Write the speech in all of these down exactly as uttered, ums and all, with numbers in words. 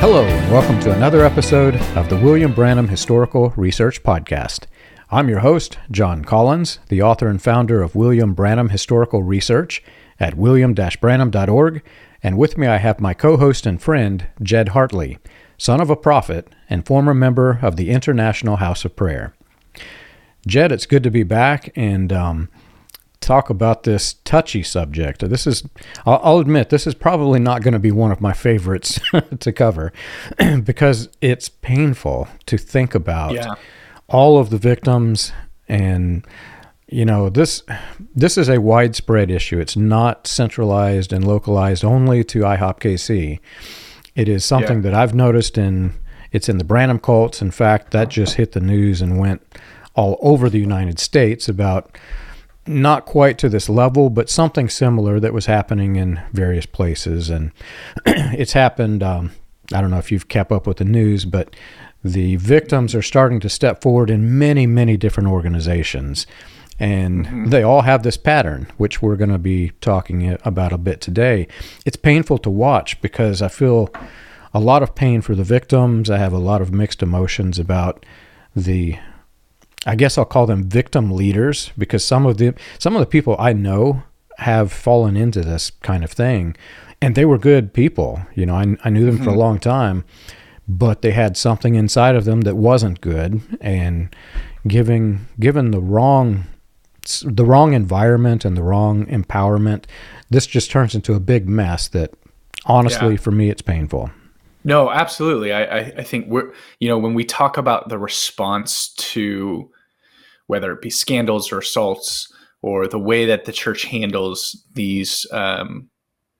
Hello, and welcome to another episode of the William Branham Historical Research Podcast. I'm your host, John Collins, the author and founder of William Branham Historical Research at william dash branham dot org, and with me I have my co-host and friend, Jed Hartley, son of a prophet and former member of the International House of Prayer. Jed, it's good to be back and um, talk about this touchy subject. This is, I'll, I'll admit, this is probably not going to be one of my favorites to cover because it's painful to think about yeah. all of the victims. And, you know, this this is a widespread issue. It's not centralized and localized only to I HOP K C. It is something yeah. that I've noticed in, it's in the Branham cults. In fact, that just hit the news and went all over the United States about not quite to this level, but something similar that was happening in various places. And it's happened, um, I don't know if you've kept up with the news, but the victims are starting to step forward in many, many different organizations. And mm-hmm. they all have this pattern, which we're going to be talking about a bit today. It's painful to watch because I feel a lot of pain for the victims. I have a lot of mixed emotions about the, I guess I'll call them victim leaders, because some of the some of the people I know have fallen into this kind of thing, and they were good people. You know, I, I knew them mm-hmm. for a long time, but they had something inside of them that wasn't good, and giving given the wrong the wrong environment and the wrong empowerment, this just turns into a big mess that, honestly, yeah. for me, it's painful. No, absolutely. I, I, I think we're, you know, when we talk about the response to whether it be scandals or assaults or the way that the church handles these um,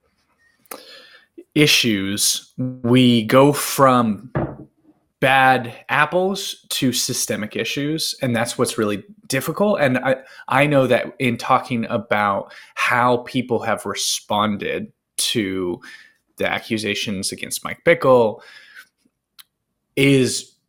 issues, we go from bad apples to systemic issues. And that's what's really difficult. And I, I know that in talking about how people have responded to the accusations against Mike Bickle is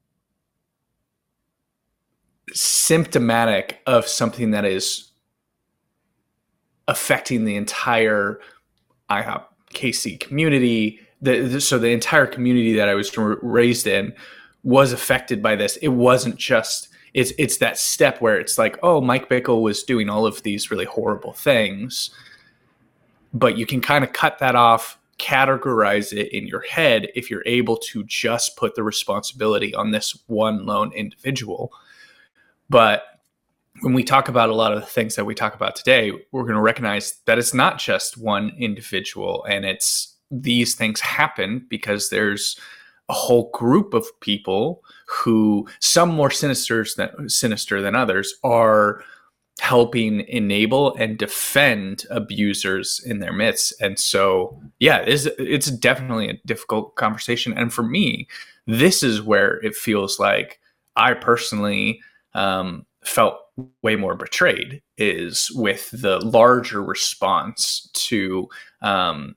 symptomatic of something that is affecting the entire I HOP K C community. The, the, so the entire community that I was raised in was affected by this. It wasn't just, it's, it's that step where it's like, oh, Mike Bickle was doing all of these really horrible things, but you can kind of cut that off, categorize it in your head if you're able to just put the responsibility on this one lone individual. But when we talk about a lot of the things that we talk about today, we're going to recognize that it's not just one individual, and it's these things happen because there's a whole group of people who, some more sinister than sinister than others, are helping enable and defend abusers in their midst. And so, yeah, it's, it's definitely a difficult conversation. And for me, this is where it feels like I personally um, felt way more betrayed, is with the larger response to um,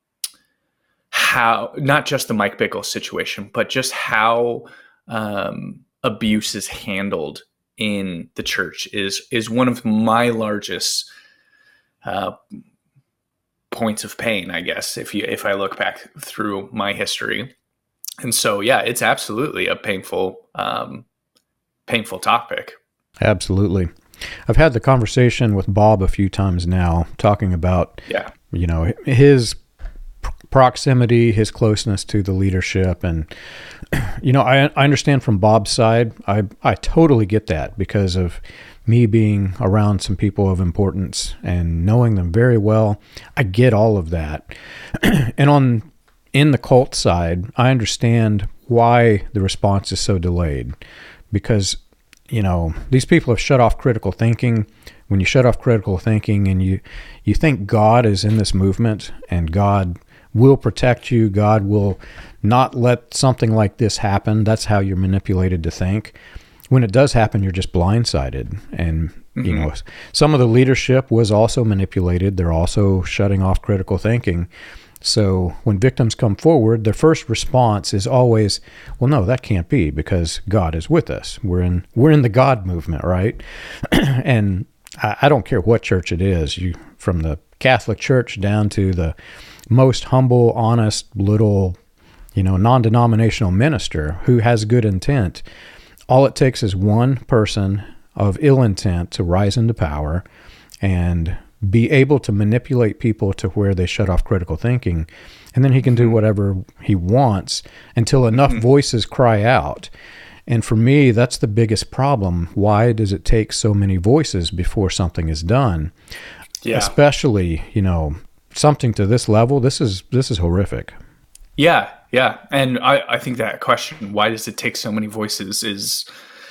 how, not just the Mike Bickle situation, but just how um, abuse is handled in the church is is one of my largest uh, points of pain, I guess, if you if I look back through my history. And so, yeah, it's absolutely a painful, um, painful topic. Absolutely. I've had the conversation with Bob a few times now, talking about, yeah. you know, his proximity, his closeness to the leadership. And, you know, I, I understand from Bob's side, I, I totally get that because of me being around some people of importance and knowing them very well. I get all of that. And on in the cult side, I understand why the response is so delayed, because, you know, these people have shut off critical thinking. When you shut off critical thinking and you, you think God is in this movement and God will protect you, God will not let something like this happen. That's how you're manipulated to think. When it does happen, you're just blindsided. And, mm-hmm. you know, some of the leadership was also manipulated. They're also shutting off critical thinking. So when victims come forward, their first response is always, well, no, that can't be because God is with us. We're in, we're in the God movement, right? And I, I don't care what church it is, you from the Catholic Church down to the most humble, honest little you know, non-denominational minister who has good intent. All it takes is one person of ill intent to rise into power and be able to manipulate people to where they shut off critical thinking. And then he can do whatever he wants until enough mm-hmm. voices cry out. And for me, that's the biggest problem. Why does it take so many voices before something is done? Yeah. Especially, you know, something to this level. This is this is horrific. Yeah, yeah. And I, I think that question, why does it take so many voices, is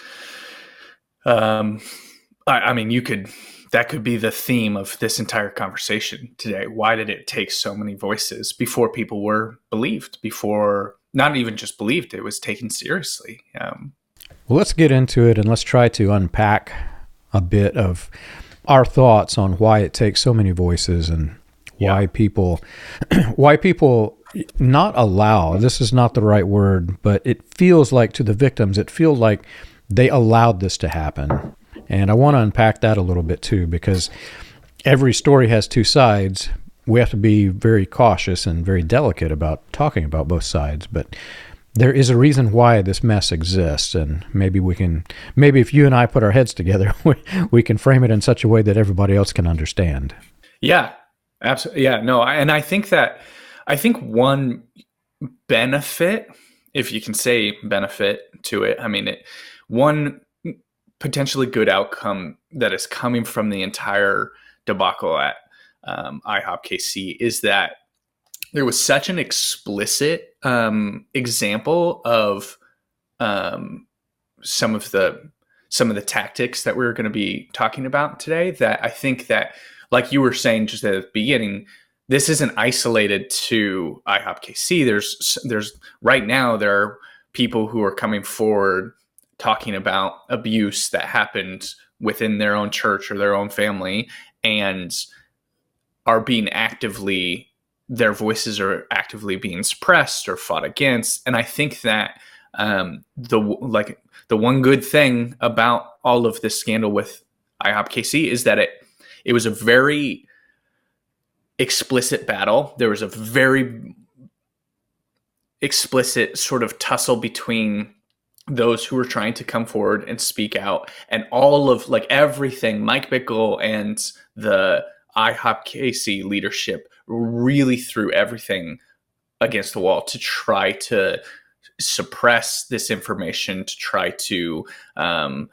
um I, I mean, you could that could be the theme of this entire conversation today. Why did it take so many voices before people were believed, before not even just believed, it was taken seriously? Um, well, let's get into it and let's try to unpack a bit of our thoughts on why it takes so many voices and why yeah. people, why people not allow, this is not the right word, but it feels like to the victims, it feels like they allowed this to happen. And I want to unpack that a little bit too, because every story has two sides. We have to be very cautious and very delicate about talking about both sides. But there is a reason why this mess exists. And maybe we can, maybe if you and I put our heads together, we, we can frame it in such a way that everybody else can understand. Yeah, absolutely. Yeah, no. And I think that, I think one benefit, if you can say benefit to it, I mean, it, one potentially good outcome that is coming from the entire debacle at um, I hop K C is that there was such an explicit um, example of um, some of the some of the tactics that we're going to be talking about today, that I think that, like you were saying just at the beginning, this isn't isolated to I hop K C. There's there's right now there are people who are coming forward talking about abuse that happened within their own church or their own family, and are being actively, their voices are actively being suppressed or fought against. And I think that um, the like the one good thing about all of this scandal with I hop K C is that it it was a very explicit battle. There was a very explicit sort of tussle between those who were trying to come forward and speak out, and all of like everything, Mike Bickle and the I hop K C leadership really threw everything against the wall to try to suppress this information, to try to um,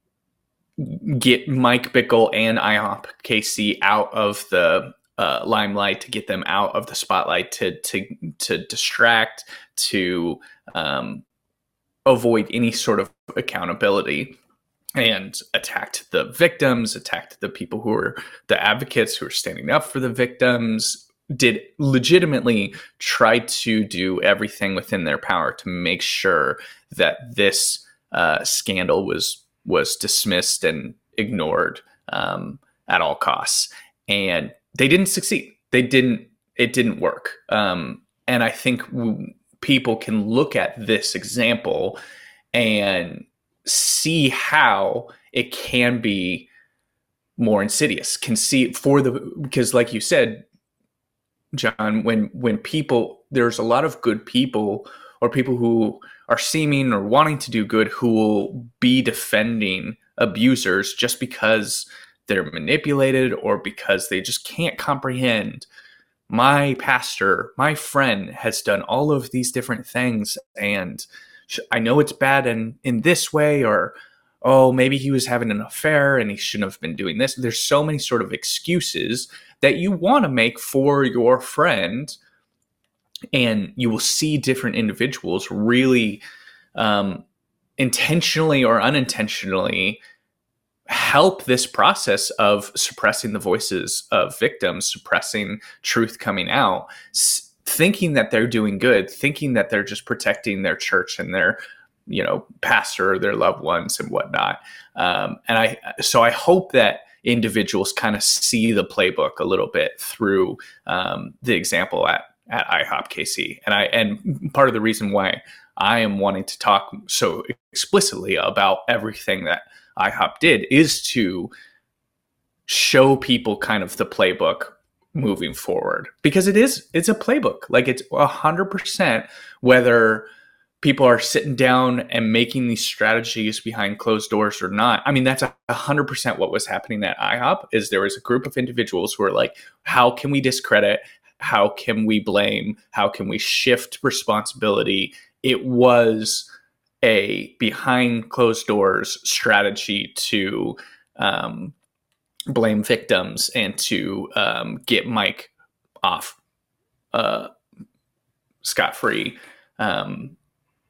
get Mike Bickle and I hop K C out of the uh, limelight, to get them out of the spotlight, to to to distract, to um, avoid any sort of accountability, and attacked the victims, attacked the people who were the advocates who were standing up for the victims, did legitimately try to do everything within their power to make sure that this uh, scandal was was dismissed and ignored um, at all costs. And they didn't succeed. They didn't, it didn't work. Um, and I think w- people can look at this example and see how it can be more insidious, can see for the, because like you said, John, when, when people, there's a lot of good people or people who are seeming or wanting to do good who will be defending abusers just because they're manipulated or because they just can't comprehend. My pastor, my friend has done all of these different things, and I know it's bad in, in this way, or, oh, maybe he was having an affair and he shouldn't have been doing this. There's so many sort of excuses that you want to make for your friend, and you will see different individuals really um, intentionally or unintentionally help this process of suppressing the voices of victims, suppressing truth coming out, s- thinking that they're doing good, thinking that they're just protecting their church and their, you know, pastor or their loved ones and whatnot. Um, and I, so I hope that individuals kind of see the playbook a little bit through um, the example at, at I hop K C. And I, and part of the reason why I am wanting to talk so explicitly about everything that I hop did is to show people kind of the playbook moving forward, because it is, it's a playbook. Like it's a hundred percent, whether people are sitting down and making these strategies behind closed doors or not. I mean, that's a hundred percent what was happening at IHOP. Is there was a group of individuals who are like, how can we discredit? How can we blame? How can we shift responsibility? It was a behind closed doors strategy to um, blame victims and to um, get Mike off uh, scot-free. Um,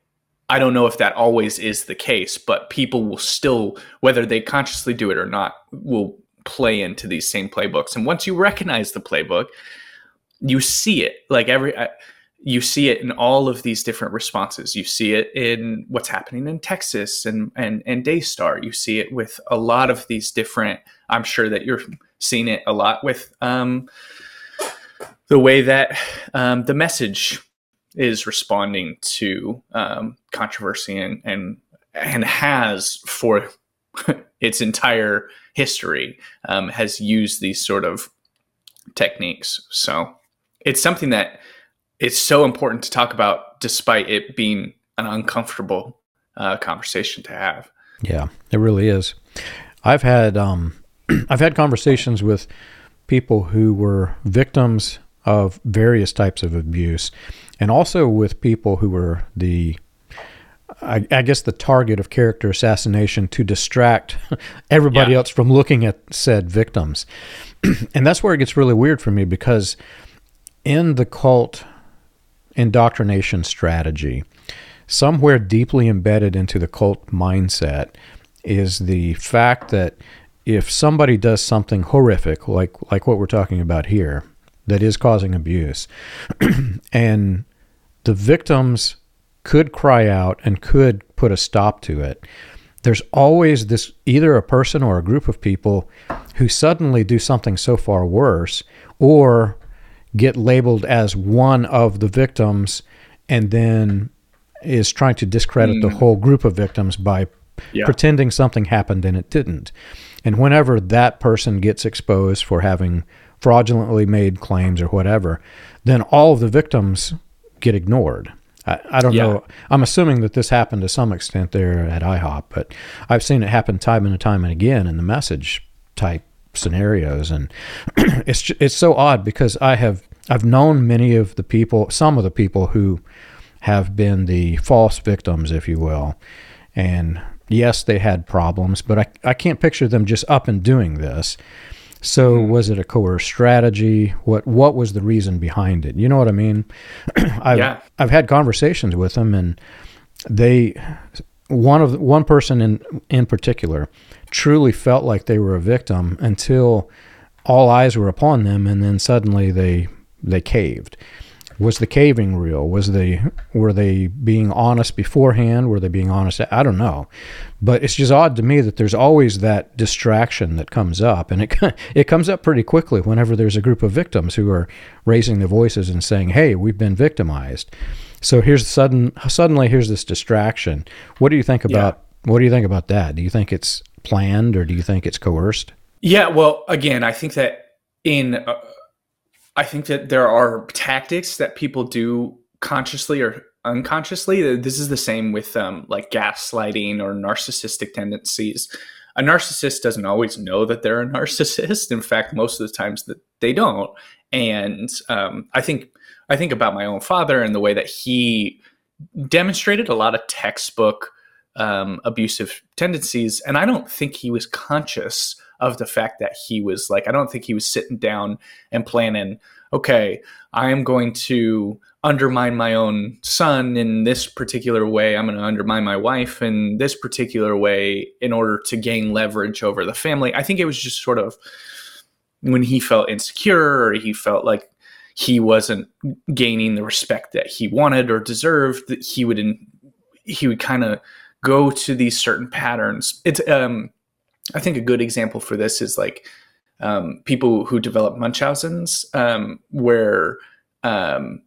I don't know if that always is the case, but people will still, whether they consciously do it or not, will play into these same playbooks. And once you recognize the playbook, you see it like every, you see it in all of these different responses. You see it in what's happening in Texas and, and, and Daystar. You see it with a lot of these different, I'm sure that you're seeing it a lot with um, the way that um, the Message is responding to um, controversy and, and, and has for its entire history um, has used these sort of techniques. So it's something that it's so important to talk about, despite it being an uncomfortable uh, conversation to have. Yeah, it really is. I've had um, I've had conversations with people who were victims of various types of abuse, and also with people who were the, I, I guess, the target of character assassination to distract everybody Yeah. else from looking at said victims. And that's where it gets really weird for me, because in the cult indoctrination strategy, somewhere deeply embedded into the cult mindset is the fact that if somebody does something horrific, like like what we're talking about here, that is causing abuse, and the victims could cry out and could put a stop to it, there's always this, either a person or a group of people who suddenly do something so far worse, or get labeled as one of the victims, and then is trying to discredit mm. the whole group of victims by yeah. pretending something happened and it didn't. And whenever that person gets exposed for having fraudulently made claims or whatever, then all of the victims get ignored. I, I don't yeah. know. I'm assuming that this happened to some extent there at IHOP, but I've seen it happen time and time and again in the Message type scenarios. And it's it's so odd, because I have I've known many of the people, some of the people who have been the false victims, if you will. And yes, they had problems, but I, I can't picture them just up and doing this. So mm-hmm. was it a coerced strategy? What what was the reason behind it? You know what I mean? I've yeah. I've had conversations with them, and they one of one person in in particular truly felt like they were a victim until all eyes were upon them, and then suddenly they they caved. Was the caving real? Was they were they being honest beforehand? Were they being honest? I don't know, but it's just odd to me that there's always that distraction that comes up, and it it comes up pretty quickly whenever there's a group of victims who are raising their voices and saying, "Hey, we've been victimized." So here's sudden suddenly here's this distraction. What do you think about yeah. what do you think about that? Do you think it's planned, or do you think it's coerced? Yeah, well, again, I think that in uh, I think that there are tactics that people do consciously or unconsciously. This is the same with um, like gaslighting or narcissistic tendencies. A narcissist doesn't always know that they're a narcissist. In fact, most of the times that they don't. And um, I think I think about my own father and the way that he demonstrated a lot of textbook um, abusive tendencies. And I don't think he was conscious of the fact that he was like, I don't think he was sitting down and planning, okay, I am going to undermine my own son in this particular way. I'm going to undermine my wife in this particular way in order to gain leverage over the family. I think it was just sort of when he felt insecure, or he felt like he wasn't gaining the respect that he wanted or deserved, that he would, in, he would kind of go to these certain patterns. It's, um, I think a good example for this is like um, people who develop Munchausen's, um, where um,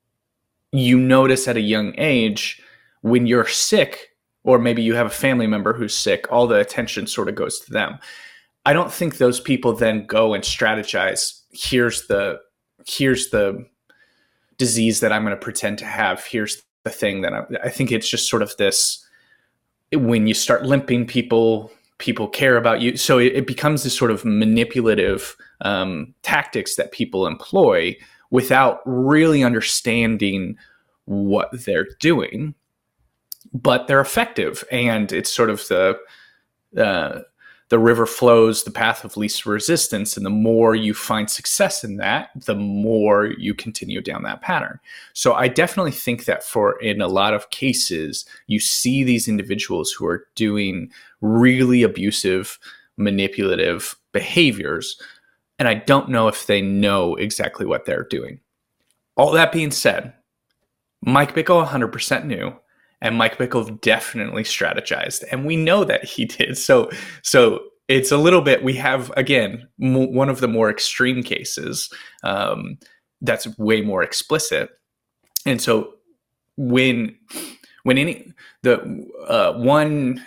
you notice at a young age when you're sick, or maybe you have a family member who's sick, all the attention sort of goes to them. I don't think those people then go and strategize. Here's the here's the disease that I'm going to pretend to have. Here's the thing that I'm, I think it's just sort of this, when you start limping people, people care about you. So it, it becomes this sort of manipulative um, tactics that people employ without really understanding what they're doing, but they're effective. And it's sort of the, uh, the river flows the path of least resistance. And the more you find success in that, the more you continue down that pattern. So I definitely think that for in a lot of cases, you see these individuals who are doing really abusive, manipulative behaviors. And I don't know if they know exactly what they're doing. All that being said, Mike Bickle one hundred percent knew. And Mike Bickle definitely strategized, and we know that he did. So, so it's a little bit. We have again m- one of the more extreme cases um, that's way more explicit. And so, when when any the uh, one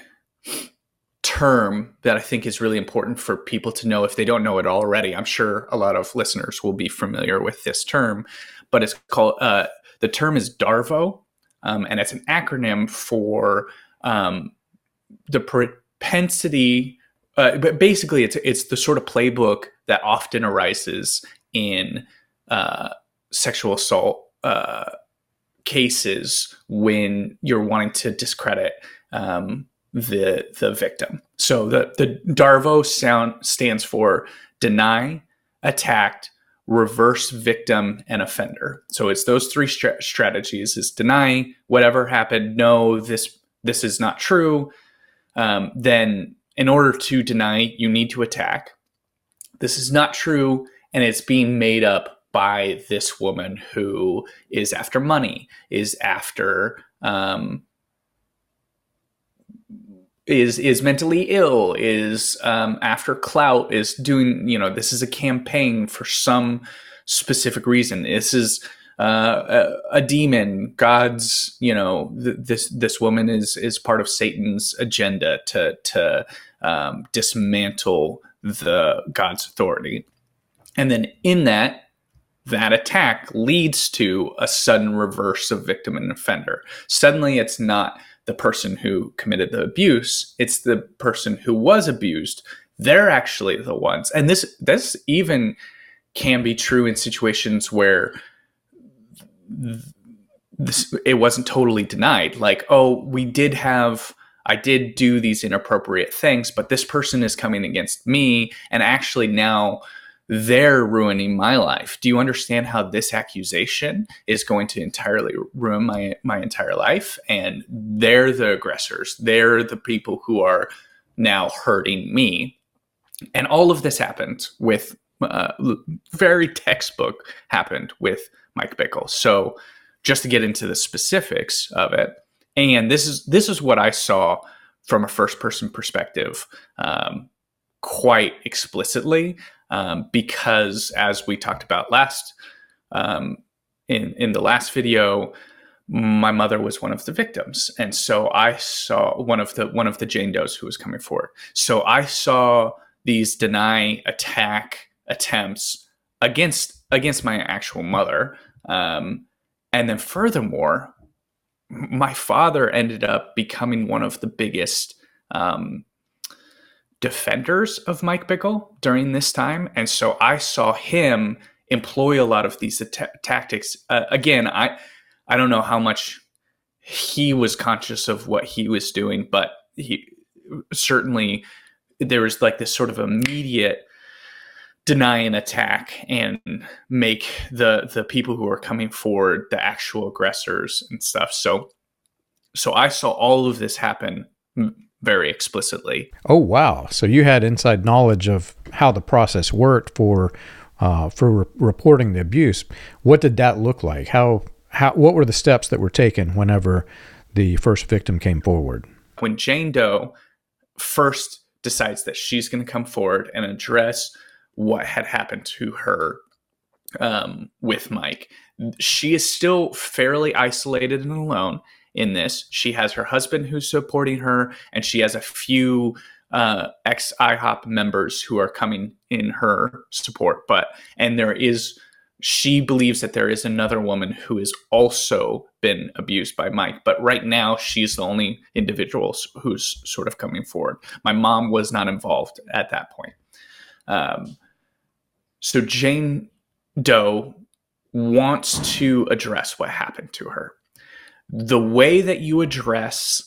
term that I think is really important for people to know if they don't know it already, I'm sure a lot of listeners will be familiar with this term, but it's called uh, the term is DARVO. Um, and it's an acronym for um, the propensity. Uh, but basically, it's it's the sort of playbook that often arises in uh, sexual assault uh, cases when you're wanting to discredit um, the the victim. So the the DARVO sound stands for deny, attack, reverse victim, and offender. So it's those three stra- strategies: is deny whatever happened. No, this this is not true. Um, then in order to deny, you need to attack. This is not true, and it's being made up by this woman who is after money, is after um, is is mentally ill, is um, after clout, is doing, you know, this is a campaign for some specific reason. This is uh, a, a demon. God's, you know, th- this this woman is is part of Satan's agenda to to um, dismantle the God's authority. And then in that, that attack leads to a sudden reverse of victim and offender. Suddenly it's not the person who committed the abuse, it's the person who was abused. They're actually the ones. And this this even can be true in situations where this, it wasn't totally denied. Like, oh, we did have, I did do these inappropriate things, but this person is coming against me, and actually now they're ruining my life. Do you understand how this accusation is going to entirely ruin my, my entire life? And they're the aggressors. They're the people who are now hurting me. And all of this happened with, uh, very textbook happened with Mike Bickle. So just to get into the specifics of it, and this is, this is what I saw from a first person perspective, um, quite explicitly. Um, because as we talked about last um, in in the last video, my mother was one of the victims, and so I saw one of the one of the Jane Does who was coming forward. So I saw these deny, attack attempts against against my actual mother, um, and then furthermore, my father ended up becoming one of the biggest Um, defenders of Mike Bickle during this time. And so I saw him employ a lot of these at- tactics. Uh, again, I, I don't know how much he was conscious of what he was doing, but he certainly, there was like this sort of immediate deny and attack and make the, the people who are coming forward the actual aggressors and stuff. So, so I saw all of this happen very explicitly. Oh, wow. So you had inside knowledge of how the process worked for uh, for re- reporting the abuse. What did that look like? How how what were the steps that were taken whenever the first victim came forward? When Jane Doe first decides that she's going to come forward and address what had happened to her um, with Mike, she is still fairly isolated and alone in this. She has her husband who's supporting her, and she has a few uh, ex IHOP members who are coming in her support. But and there is, she believes that there is another woman who has also been abused by Mike. But right now, she's the only individual who's sort of coming forward. My mom was not involved at that point. Um, so Jane Doe wants to address what happened to her. The way that you address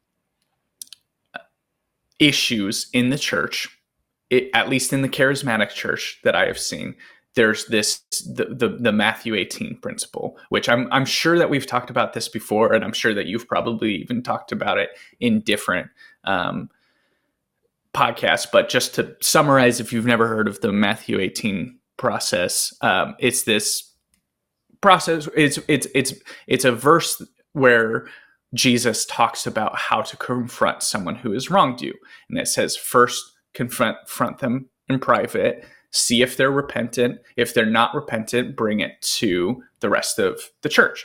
issues in the church, it, at least in the charismatic church that I have seen, there's this the, the the Matthew eighteen principle, which I'm I'm sure that we've talked about this before, and I'm sure that you've probably even talked about it in different um, podcasts. But just to summarize, if you've never heard of the Matthew eighteen process, um, it's this process. It's it's it's it's a verse where Jesus talks about how to confront someone who has wronged you, and it says, first confront, confront them in private. See if they're repentant. If they're not repentant, bring it to the rest of the church.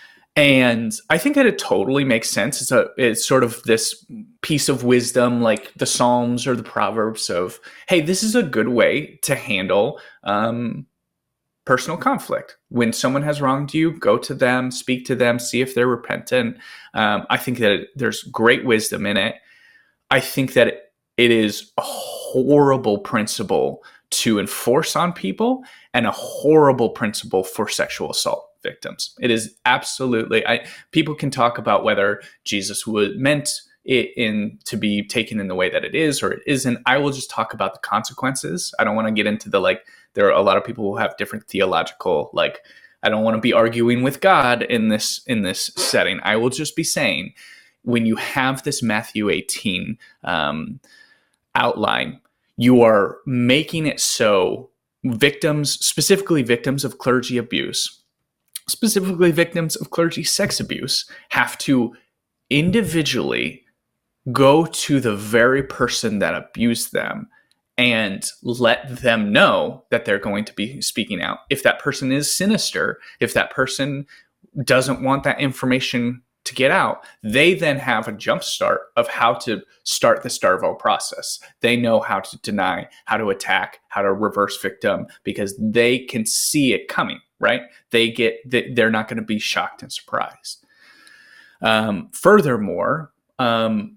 And I think that it totally makes sense. It's a, it's sort of this piece of wisdom, like the Psalms or the Proverbs of, hey, this is a good way to handle um, personal conflict. When someone has wronged you, go to them, speak to them, see if they're repentant. Um, I think that it, there's great wisdom in it. I think that it, it is a horrible principle to enforce on people, and a horrible principle for sexual assault victims. It is absolutely, I, people can talk about whether Jesus would meant it in to be taken in the way that it is or it isn't. I will just talk about the consequences. I don't want to get into the, like, there are a lot of people who have different theological, like, I don't want to be arguing with God in this, in this setting. I will just be saying, when you have this Matthew eighteen um, outline, you are making it so victims, specifically victims of clergy abuse, specifically victims of clergy sex abuse, have to individually go to the very person that abused them and let them know that they're going to be speaking out. If that person is sinister, if that person doesn't want that information to get out, they then have a jump start of how to start the Starvo process. They know how to deny, how to attack, how to reverse victim, because they can see it coming, right? They get, they're not going to be shocked and surprised. Um, furthermore, um,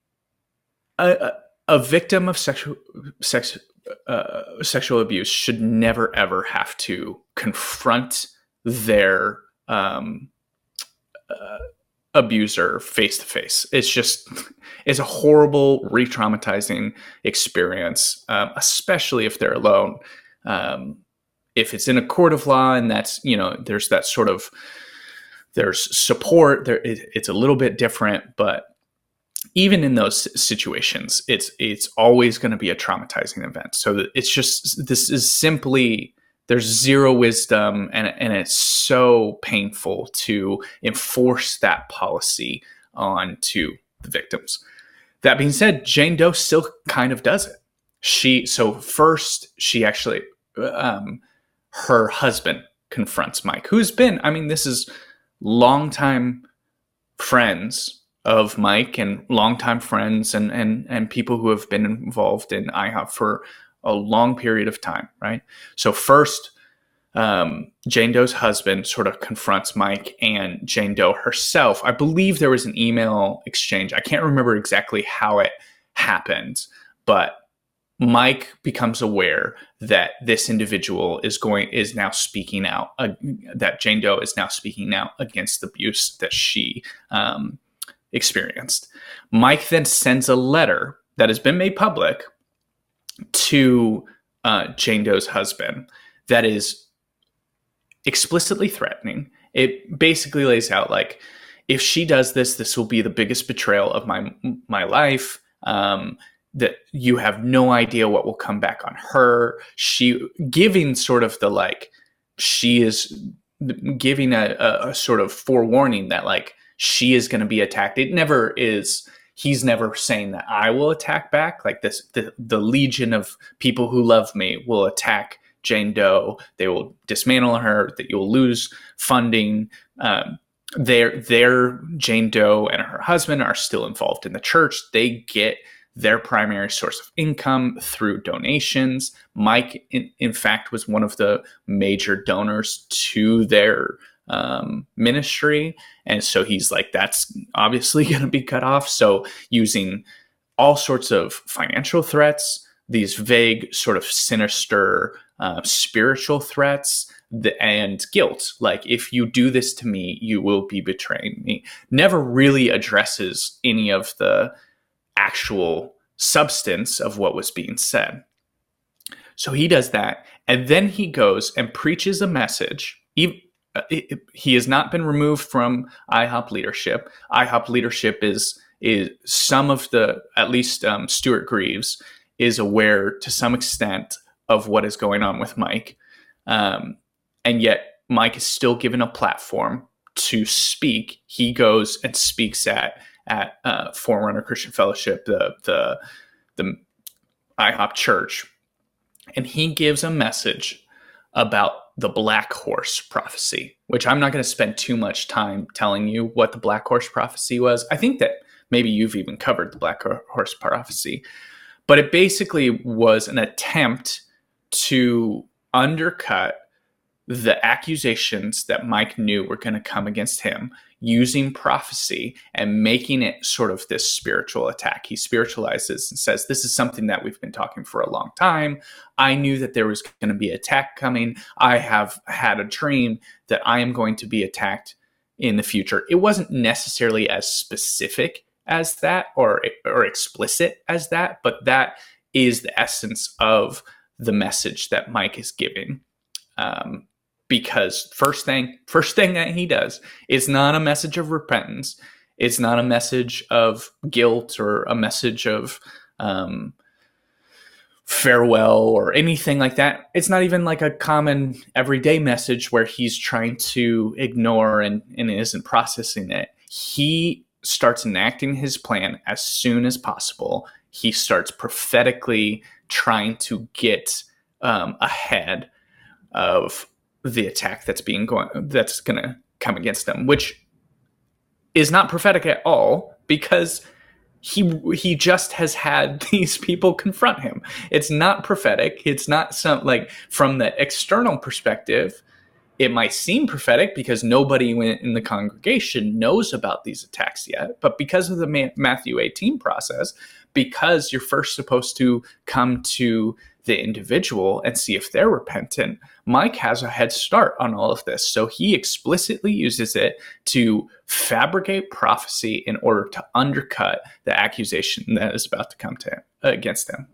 a, a victim of sexual sex, uh, sexual abuse should never ever have to confront their um, uh, abuser face to face. It's just, it's a horrible, re-traumatizing experience, um, especially if they're alone. Um, if it's in a court of law and that's, you know, there's that sort of, there's support there. It, it's a little bit different, but even in those situations, it's, it's always going to be a traumatizing event. So it's just, this is simply, there's zero wisdom, and, and it's so painful to enforce that policy on to the victims. That being said, Jane Doe still kind of does it. She, so first she actually, um, her husband confronts Mike, who's been, I mean, this is longtime friends of Mike and longtime friends and, and, and people who have been involved in IHOP for a long period of time, right? So first, um, Jane Doe's husband sort of confronts Mike, and Jane Doe herself, I believe there was an email exchange. I can't remember exactly how it happened, but Mike becomes aware that this individual is going, is now speaking out, uh, that Jane Doe is now speaking out against the abuse that she um, experienced. Mike then sends a letter that has been made public to uh, Jane Doe's husband that is explicitly threatening. It basically lays out, like, if she does this, this will be the biggest betrayal of my my life. Um, that you have no idea what will come back on her. She giving sort of the, like, she is giving a, a, a sort of forewarning that, like, she is going to be attacked. It never is. He's never saying that I will attack back. Like this, the, the legion of people who love me will attack Jane Doe. They will dismantle her, that you'll lose funding. Um, their, their Jane Doe and her husband are still involved in the church. They get their primary source of income through donations. Mike, in, in fact, was one of the major donors to their um, ministry. And so he's like, that's obviously going to be cut off. So using all sorts of financial threats, these vague sort of sinister uh, spiritual threats, the, and guilt. Like, if you do this to me, you will be betraying me. Never really addresses any of the actual substance of what was being said. So he does that. And then he goes and preaches a message. He, he has not been removed from I HOP leadership. I HOP leadership is, is some of the, at least um, Stuart Greaves is aware to some extent of what is going on with Mike. Um, and yet Mike is still given a platform to speak. He goes and speaks at at uh, Forerunner Christian Fellowship, the the the I HOP church, and he gives a message about the Black Horse prophecy, which I'm not going to spend too much time telling you what the Black Horse prophecy was. I think that maybe you've even covered the Black Horse prophecy, but it basically was an attempt to undercut the accusations that Mike knew were going to come against him using prophecy and making it sort of this spiritual attack. He spiritualizes and says, this is something that we've been talking for a long time. I knew that there was going to be an attack coming. I have had a dream that I am going to be attacked in the future. It wasn't necessarily as specific as that or, or explicit as that, but that is the essence of the message that Mike is giving. Um, Because first thing, first thing that he does is not a message of repentance. It's not a message of guilt or a message of um, farewell or anything like that. It's not even like a common everyday message where he's trying to ignore and, and isn't processing it. He starts enacting his plan as soon as possible. He starts prophetically trying to get um, ahead of the attack that's being going, that's going to come against them, which is not prophetic at all because he he just has had these people confront him. It's not prophetic. It's not some, like, from the external perspective, it might seem prophetic because nobody in the congregation knows about these attacks yet. But because of the Matthew eighteen process, because you're first supposed to come to the individual and see if they're repentant, Mike has a head start on all of this. So he explicitly uses it to fabricate prophecy in order to undercut the accusation that is about to come to him, against him.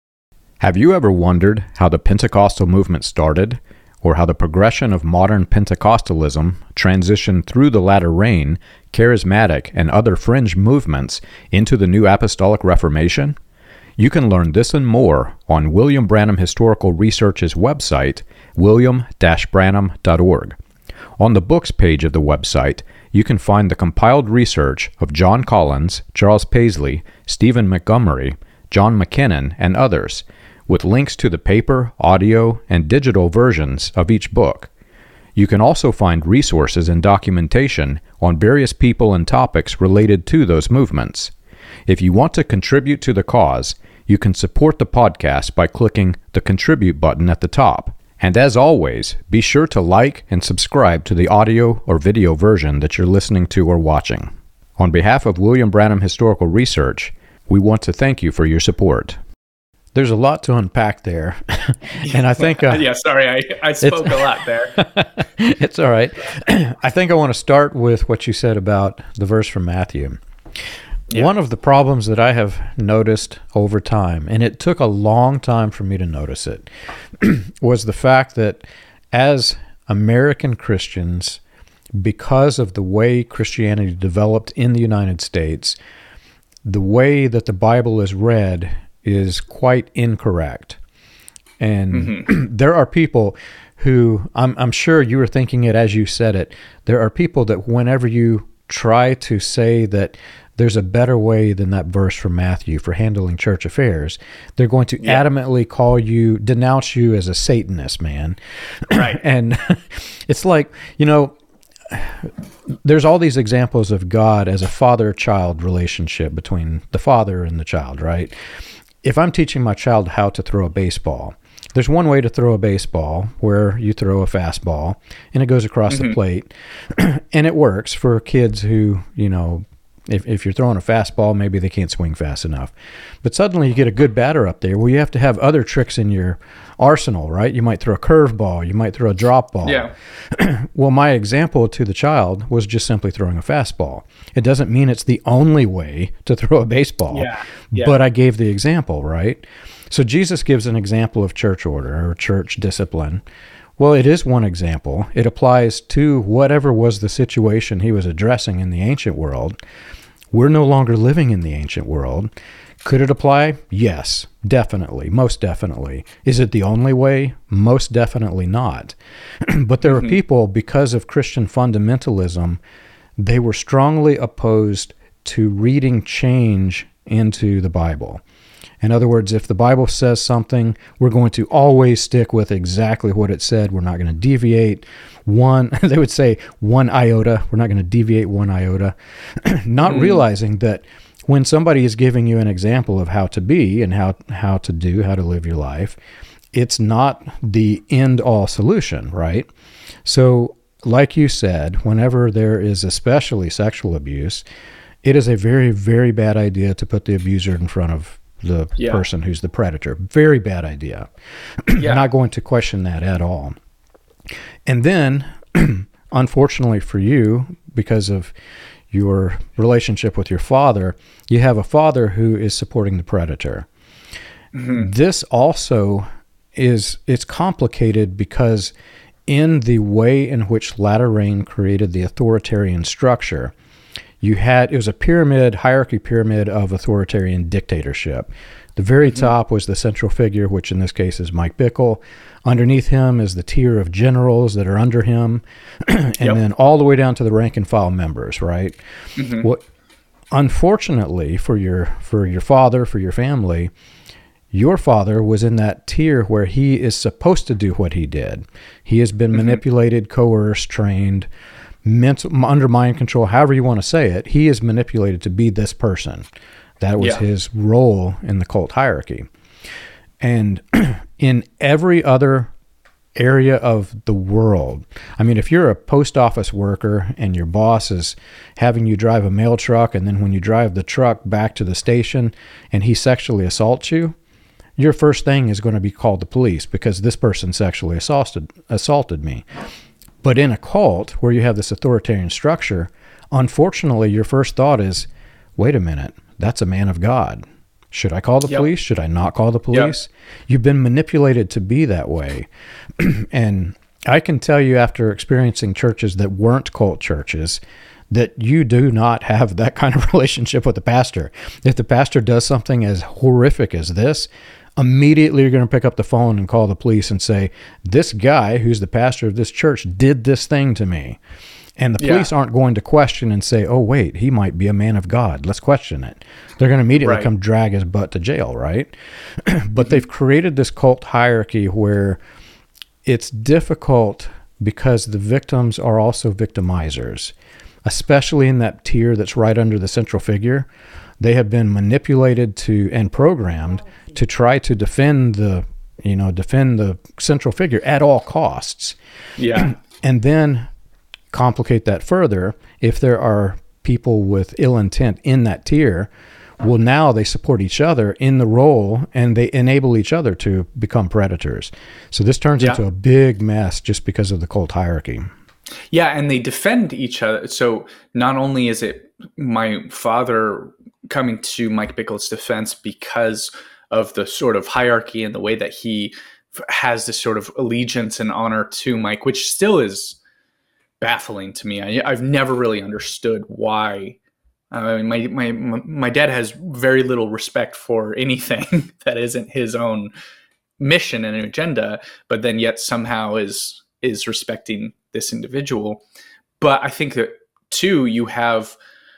Have you ever wondered how the Pentecostal movement started, or how the progression of modern Pentecostalism transitioned through the latter rain, charismatic, and other fringe movements into the New Apostolic Reformation? You can learn this and more on William Branham Historical Research's website, william dash branham dot org. On the books page of the website, you can find the compiled research of John Collins, Charles Paisley, Stephen Montgomery, John McKinnon, and others, with links to the paper, audio, and digital versions of each book. You can also find resources and documentation on various people and topics related to those movements. If you want to contribute to the cause, you can support the podcast by clicking the Contribute button at the top. And as always, be sure to like and subscribe to the audio or video version that you're listening to or watching. On behalf of William Branham Historical Research, we want to thank you for your support. There's a lot to unpack there, and I think... Uh, yeah, sorry, I, I spoke a lot there. It's all right. I think I want to start with what you said about the verse from Matthew. Yeah. One of the problems that I have noticed over time, and it took a long time for me to notice it, was the fact that as American Christians, because of the way Christianity developed in the United States, the way that the Bible is read is quite incorrect. And mm-hmm. there are people who, I'm, I'm sure you were thinking it as you said it, there are people that whenever you try to say that there's a better way than that verse from Matthew for handling church affairs, they're going to yeah. adamantly call you, denounce you as a Satanist, man. Right. And it's like, you know, there's all these examples of God as a father-child relationship between the father and the child, right? If I'm teaching my child how to throw a baseball, there's one way to throw a baseball where you throw a fastball and it goes across mm-hmm. the plate, and it works for kids who, you know, if, if you're throwing a fastball, maybe they can't swing fast enough. But suddenly you get a good batter up there where you have to have other tricks in your arsenal, right? You might throw a curveball, you might throw a drop ball. Yeah. Well, my example to the child was just simply throwing a fastball. It doesn't mean it's the only way to throw a baseball, yeah. Yeah. but I gave the example, right? So Jesus gives an example of church order or church discipline. Well, it is one example. It applies to whatever was the situation he was addressing in the ancient world. We're no longer living in the ancient world. Could it apply? Yes, definitely, most definitely. Is it the only way? Most definitely not. But there mm-hmm. are people, because of Christian fundamentalism, they were strongly opposed to reading change into the Bible. In other words, if the Bible says something, we're going to always stick with exactly what it said. We're not going to deviate one, they would say one iota. We're not going to deviate one iota. Not mm. realizing that when somebody is giving you an example of how to be and how, how to do, how to live your life, it's not the end-all solution, right? So, like you said, whenever there is especially sexual abuse, it is a very, very bad idea to put the abuser in front of the yeah. person who's the predator. Very bad idea. Yeah. Not going to question that at all. And then, unfortunately for you, because of your relationship with your father, you have a father who is supporting the predator. Mm-hmm. This also is, it's complicated because in the way in which latter rain created the authoritarian structure, you had, it was a pyramid, hierarchy pyramid of authoritarian dictatorship. The very mm-hmm. top was the central figure, which in this case is Mike Bickle. Underneath him is the tier of generals that are under him, and yep. then all the way down to the rank and file members, right? Mm-hmm. What, unfortunately for your for your father, for your family, your father was in that tier where he is supposed to do what he did. He has been mm-hmm. manipulated, coerced, trained, mental, under mind control, however you want to say it. He is manipulated to be this person. That was yeah. his role in the cult hierarchy. And in every other area of the world, I mean, if you're a post office worker and your boss is having you drive a mail truck, and then when you drive the truck back to the station and he sexually assaults you, your first thing is going to be called the police because this person sexually assaulted assaulted me. But in a cult where you have this authoritarian structure, unfortunately, your first thought is, wait a minute, that's a man of God. Should I call the yep. police? Should I not call the police? Yep. You've been manipulated to be that way. And I can tell you, after experiencing churches that weren't cult churches, that you do not have that kind of relationship with the pastor. If the pastor does something as horrific as this, immediately you're going to pick up the phone and call the police and say, this guy who's the pastor of this church did this thing to me. And the police yeah. aren't going to question and say, oh, wait, he might be a man of God. Let's question it. They're going to immediately right. come drag his butt to jail, right? But mm-hmm. they've created this cult hierarchy where it's difficult because the victims are also victimizers, especially in that tier that's right under the central figure. They have been manipulated to and programmed to try to defend the, you know, defend the central figure at all costs. Yeah. And then complicate that further, if there are people with ill intent in that tier, well, now they support each other in the role and they enable each other to become predators. So this turns yeah. into a big mess just because of the cult hierarchy. Yeah, and they defend each other. So not only is it my father coming to Mike Bickle's defense because of the sort of hierarchy and the way that he has this sort of allegiance and honor to Mike, which still is baffling to me. I, I've never really understood why. I mean, my, my my dad has very little respect for anything that isn't his own mission and agenda, but then yet somehow is is respecting this individual. But I think that too, you have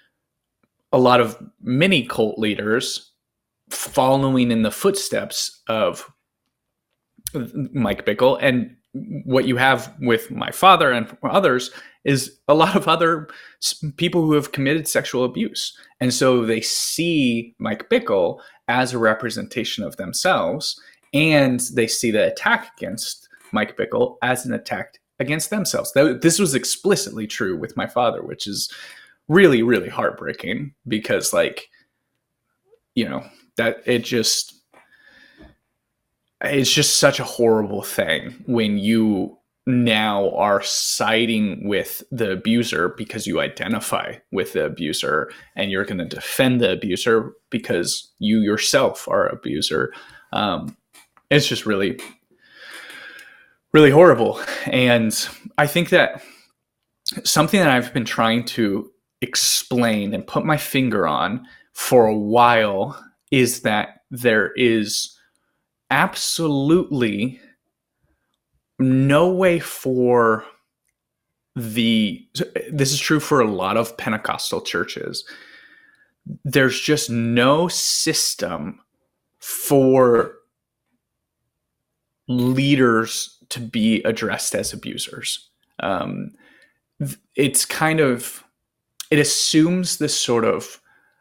a lot of mini cult leaders following in the footsteps of Mike Bickle, and what you have with my father and others is a lot of other people who have committed sexual abuse. And so they see Mike Bickle as a representation of themselves, and they see the attack against Mike Bickle as an attack against themselves. This was explicitly true with my father, which is really, really heartbreaking, because, like, you know, that it just, it's just such a horrible thing when you now are siding with the abuser because you identify with the abuser, and you're going to defend the abuser because you yourself are an abuser. Um, it's just really, really horrible. And I think that something that I've been trying to explain and put my finger on for a while is that there is absolutely no way for the, this is true for a lot of Pentecostal churches, there's just no system for leaders to be addressed as abusers. Um, it's kind of, it assumes this sort of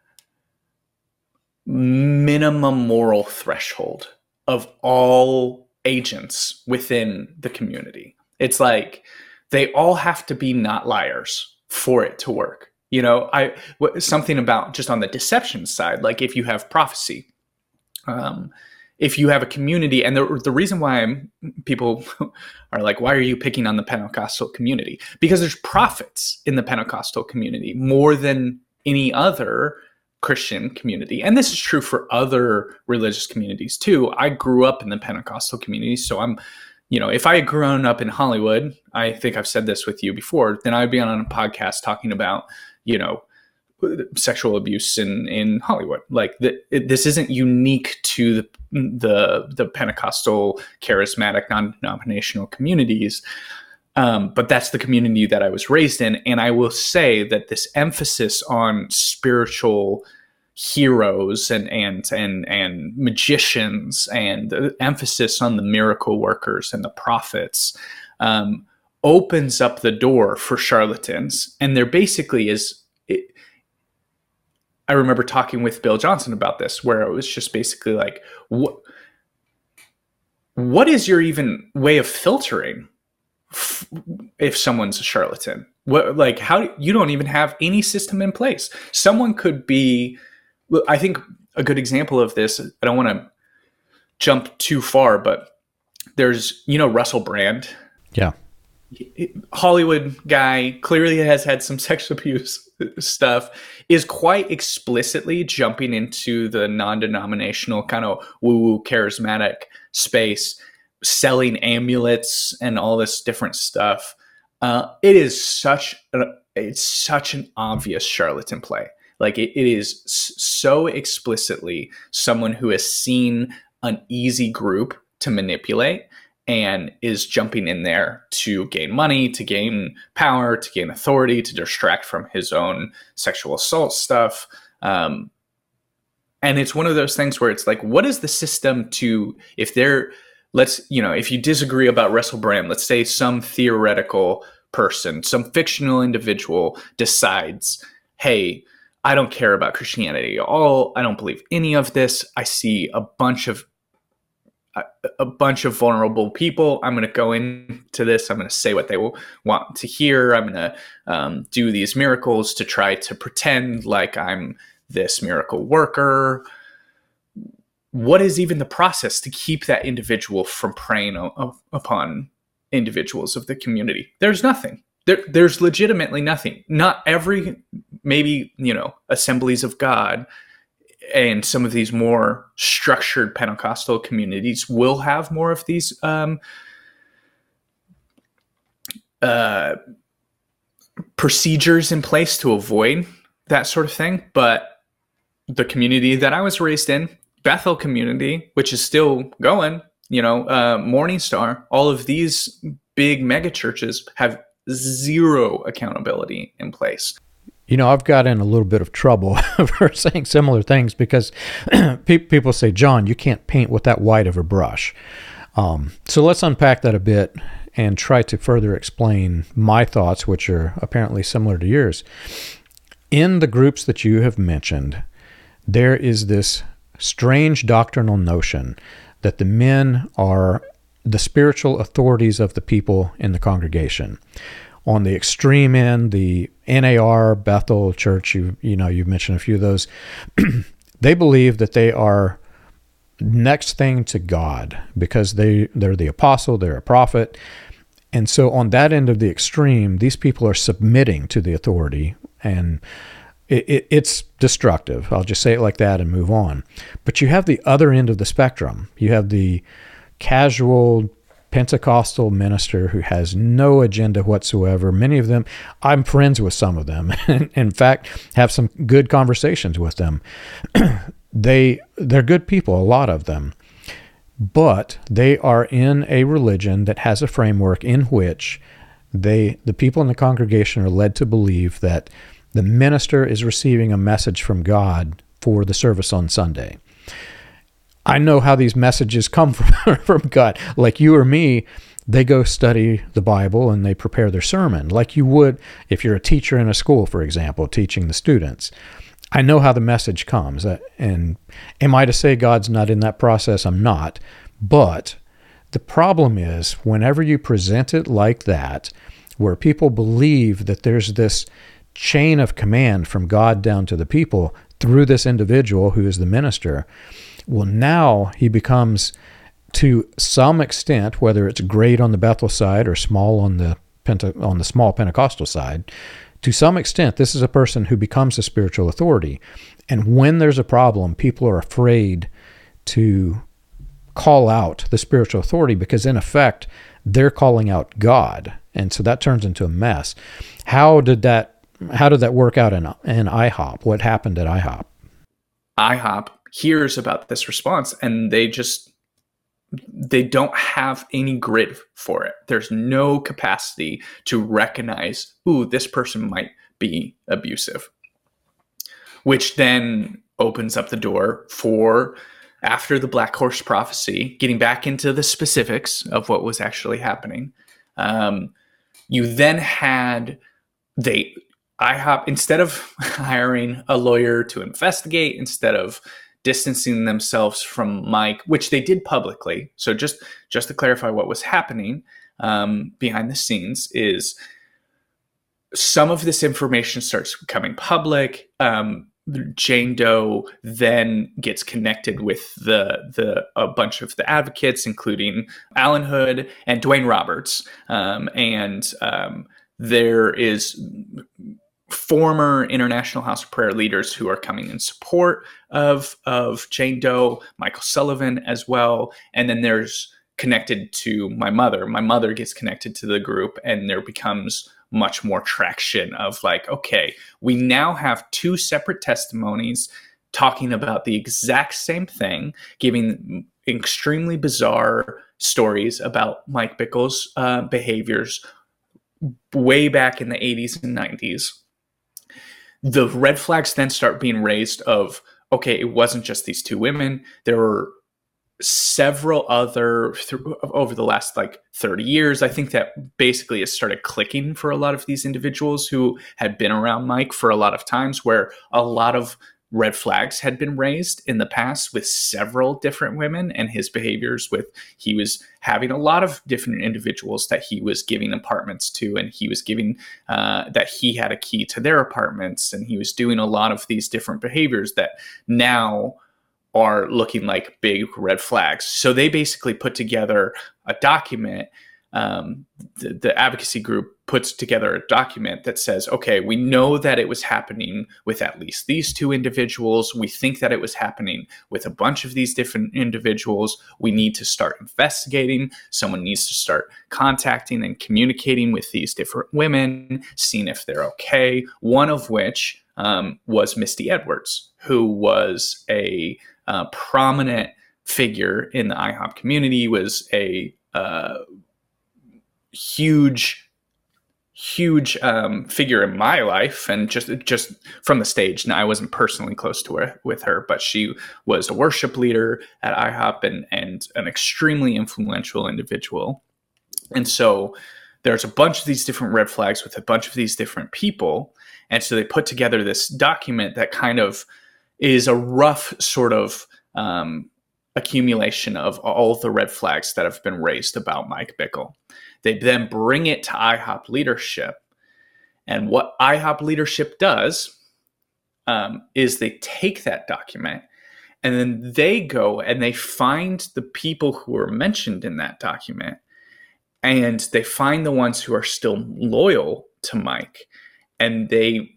minimum moral threshold of all agents within the community. It's like they all have to be not liars for it to work. You know, I something about just on the deception side, like if you have prophecy, um, if you have a community, and the the reason why I'm, people are like, why are you picking on the Pentecostal community? Because there's prophets in the Pentecostal community more than any other Christian community. And this is true for other religious communities too. I grew up in the Pentecostal community. So I'm, you know, if I had grown up in Hollywood, I think I've said this with you before, then I'd be on a podcast talking about, you know, sexual abuse in, in Hollywood. Like the, it, this isn't unique to the, the, the Pentecostal charismatic non-denominational communities. Um, but that's the community that I was raised in. And I will say that this emphasis on spiritual heroes and, and, and, and magicians, and the emphasis on the miracle workers and the prophets, um, opens up the door for charlatans. And there basically is, it, I remember talking with Bill Johnson about this, where it was just basically like, what, what is your even way of filtering if someone's a charlatan? What, like, how, you don't even have any system in place. Someone could be, I think a good example of this, I don't want to jump too far, but there's, you know, Russell Brand. Yeah. Hollywood guy, clearly has had some sexual abuse stuff, is quite explicitly jumping into the non-denominational kind of woo-woo charismatic space, selling amulets and all this different stuff. Uh, it is such a, it's such an obvious charlatan play. Like it, it is so explicitly someone who has seen an easy group to manipulate and is jumping in there to gain money, to gain power, to gain authority, to distract from his own sexual assault stuff. Um, and it's one of those things where it's like, what is the system to, if they're, let's, you know, if you disagree about Russell Brand, let's say some theoretical person, some fictional individual decides, hey, I don't care about Christianity at all. I don't believe any of this. I see a bunch of a, a bunch of vulnerable people. I'm going to go into this. I'm going to say what they will want to hear. I'm going to um, do these miracles to try to pretend like I'm this miracle worker. What is even the process to keep that individual from preying o- upon individuals of the community? There's nothing. There, there's legitimately nothing. Not every, maybe, you know, Assemblies of God and some of these more structured Pentecostal communities will have more of these um, uh, procedures in place to avoid that sort of thing. But the community that I was raised in, Bethel community, which is still going, you know, uh, Morning Star, all of these big mega churches have zero accountability in place. You know, I've got in a little bit of trouble for saying similar things because pe- people say, John, you can't paint with that wide of a brush. Um, so let's unpack that a bit and try to further explain my thoughts, which are apparently similar to yours. In the groups that you have mentioned, there is this strange doctrinal notion that the men are the spiritual authorities of the people in the congregation. On the extreme end, the N A R, Bethel Church, you you know, you've mentioned a few of those, they believe that they are next thing to God because they, they're the apostle, they're a prophet. And so on that end of the extreme, these people are submitting to the authority, and it, it, it's destructive. I'll just say it like that and move on. But you have the other end of the spectrum. You have the casual Pentecostal minister who has no agenda whatsoever. Many of them, I'm friends with some of them, and in fact, have some good conversations with them. they, they're good people, a lot of them, but they are in a religion that has a framework in which they, the people in the congregation are led to believe that the minister is receiving a message from God for the service on Sunday. I know how these messages come from, from God. Like you or me, they go study the Bible and they prepare their sermon like you would if you're a teacher in a school, for example, teaching the students. I know how the message comes. And am I to say God's not in that process? I'm not. But the problem is whenever you present it like that, where people believe that there's this chain of command from God down to the people through this individual who is the minister, well, now he becomes, to some extent, whether it's great on the Bethel side or small on the Pente- on the small Pentecostal side, to some extent, this is a person who becomes a spiritual authority. And when there's a problem, people are afraid to call out the spiritual authority because, in effect, they're calling out God. And so that turns into a mess. How did that How did that work out in in I hop? What happened at I hop? I hop hears about this response and they just they don't have any grid for it. There's no capacity to recognize, ooh, this person might be abusive, which then opens up the door for, after the Black Horse Prophecy, getting back into the specifics of what was actually happening. Um, you then had they I hop, instead of hiring a lawyer to investigate, instead of distancing themselves from Mike, which they did publicly. So just, just to clarify what was happening um, behind the scenes is some of this information starts becoming public. Um, Jane Doe then gets connected with the the a bunch of the advocates, including Alan Hood and Dwayne Roberts. Um, and um, there is former International House of Prayer leaders who are coming in support of, of Jane Doe, Michael Sullivan as well. And then there's connected to my mother. My mother gets connected to the group, and there becomes much more traction of like, okay, we now have two separate testimonies talking about the exact same thing, giving extremely bizarre stories about Mike Bickle's uh, behaviors way back in the eighties and nineties. The red flags then start being raised of, okay, it wasn't just these two women. There were several other, th- over the last like thirty years, I think that basically it started clicking for a lot of these individuals who had been around Mike for a lot of times, where a lot of red flags had been raised in the past with several different women, and his behaviors with, he was having a lot of different individuals that he was giving apartments to, and he was giving uh, that he had a key to their apartments, and he was doing a lot of these different behaviors that now are looking like big red flags. So they basically put together a document. Um, the, the advocacy group puts together a document that says, okay, we know that it was happening with at least these two individuals. We think that it was happening with a bunch of these different individuals. We need to start investigating. Someone needs to start contacting and communicating with these different women, seeing if they're okay. One of which um, was Misty Edwards, who was a uh, prominent figure in the I hop community, was a uh, huge, huge um, figure in my life, and just just from the stage. Now, I wasn't personally close to her with her, but she was a worship leader at I hop and and an extremely influential individual. And so there's a bunch of these different red flags with a bunch of these different people. And so they put together this document that kind of is a rough sort of um, accumulation of all of the red flags that have been raised about Mike Bickle. They then bring it to IHOP leadership. And what IHOP leadership does um, is they take that document and then they go and they find the people who are mentioned in that document, and they find the ones who are still loyal to Mike, and they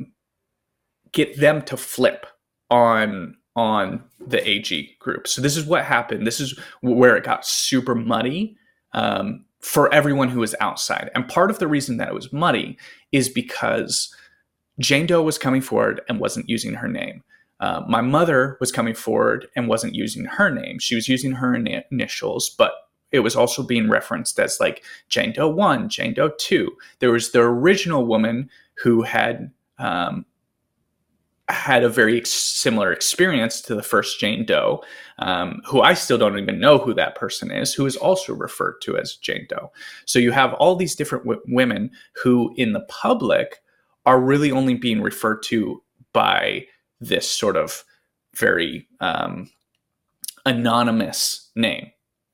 get them to flip on on the A G group. So this is what happened. This is where it got super muddy um, for everyone who was outside. And part of the reason that it was muddy is because Jane Doe was coming forward and wasn't using her name. Uh, my mother was coming forward and wasn't using her name. She was using her in- initials, but it was also being referenced as like Jane Doe one, Jane Doe two. There was the original woman who had um, had a very ex- similar experience to the first Jane Doe, um, who I still don't even know who that person is, who is also referred to as Jane Doe. So you have all these different w- women who in the public are really only being referred to by this sort of very um, anonymous name.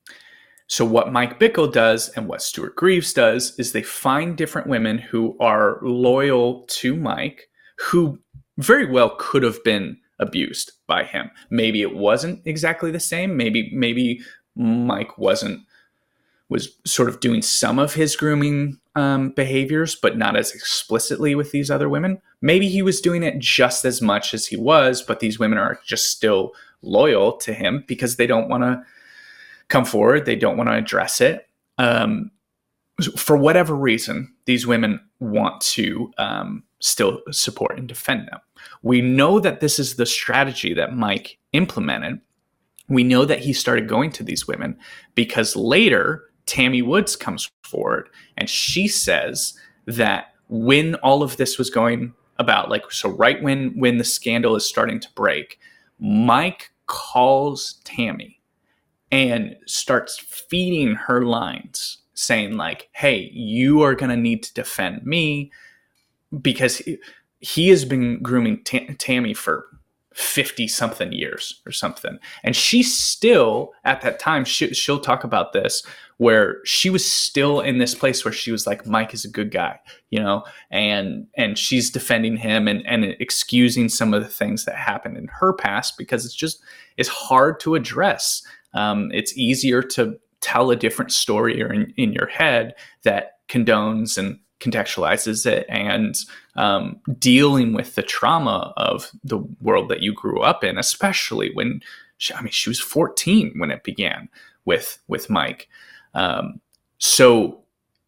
So what Mike Bickle does and what Stuart Greaves does is they find different women who are loyal to Mike, who very well could have been abused by him. Maybe it wasn't exactly the same. Maybe maybe Mike wasn't was sort of doing some of his grooming um, behaviors, but not as explicitly with these other women. Maybe he was doing it just as much as he was, but these women are just still loyal to him because they don't want to come forward. They don't want to address it. Um, for whatever reason, these women want to um, still support and defend them. We know that this is the strategy that Mike implemented. We know that he started going to these women because later Tammy Woods comes forward and she says that when all of this was going about, like, so right when, when the scandal is starting to break, Mike calls Tammy and starts feeding her lines saying like, hey, you are going to need to defend me, because he, he has been grooming T- Tammy for fifty something years or something. And she still, at that time, she, she'll talk about this, where she was still in this place where she was like, Mike is a good guy, you know, and, and she's defending him and, and excusing some of the things that happened in her past, because it's just, it's hard to address. Um, it's easier to tell a different story or in, in your head that condones and contextualizes it, and um, dealing with the trauma of the world that you grew up in, especially when she, I mean, she was fourteen when it began with, with Mike. Um, so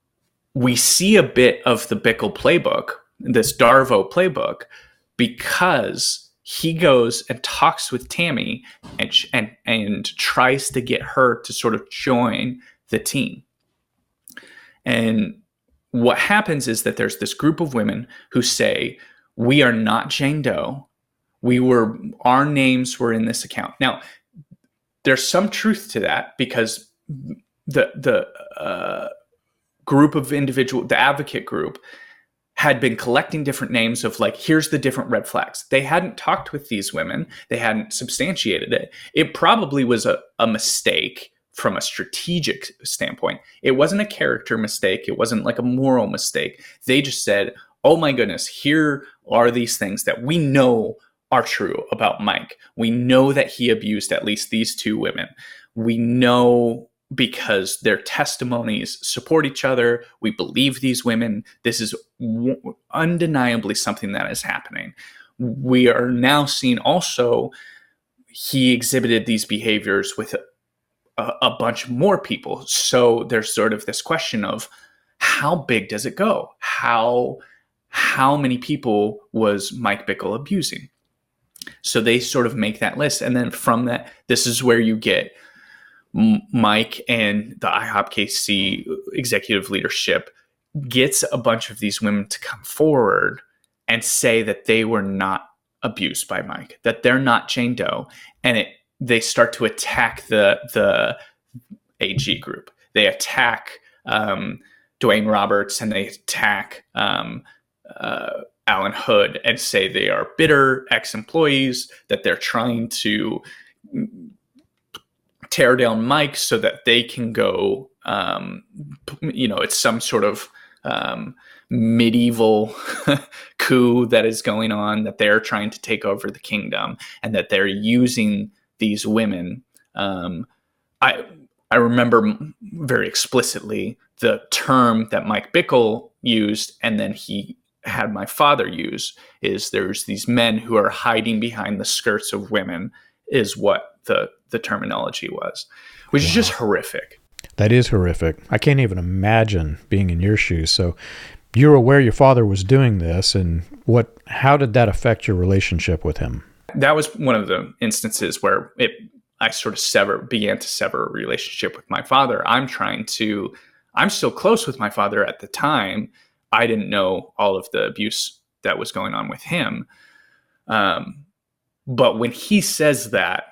we see a bit of the Bickle playbook, this Darvo playbook, because he goes and talks with Tammy and, and, and tries to get her to sort of join the team. And what happens is that there's this group of women who say, we are not Jane Doe. We were, our names were in this account. Now, there's some truth to that, because the, the uh, group of individual, the advocate group, had been collecting different names of like, here's the different red flags. They hadn't talked with these women. They hadn't substantiated it. It probably was a, a mistake from a strategic standpoint. It wasn't a character mistake. It wasn't like a moral mistake. They just said, oh my goodness, here are these things that we know are true about Mike. We know that he abused at least these two women. We know because their testimonies support each other. We believe these women. This is w- undeniably something that is happening. We are now seeing also he exhibited these behaviors with a, a bunch more people. So there's sort of this question of how big does it go? How, how many people was Mike Bickle abusing? So they sort of make that list. And then from that, this is where you get Mike and the IHOP K C executive leadership gets a bunch of these women to come forward and say that they were not abused by Mike, that they're not Jane Doe. And it, they start to attack the, the A G group. They attack um, Dwayne Roberts and they attack um, uh, Alan Hood and say they are bitter ex-employees, that they're trying to tear down Mike so that they can go, um, you know, it's some sort of um, medieval coup that is going on, that they're trying to take over the kingdom and that they're using these women. Um, I I remember very explicitly the term that Mike Bickle used, and then he had my father use, is there's these men who are hiding behind the skirts of women, is what the, the terminology was, which wow. is just horrific. That is horrific. I can't even imagine being in your shoes. So you're aware your father was doing this, and what? How did that affect your relationship with him? That was one of the instances where it I sort of sever began to sever a relationship with my father. I'm trying to, I'm still close with my father at the time. I didn't know all of the abuse that was going on with him. Um, but when he says that,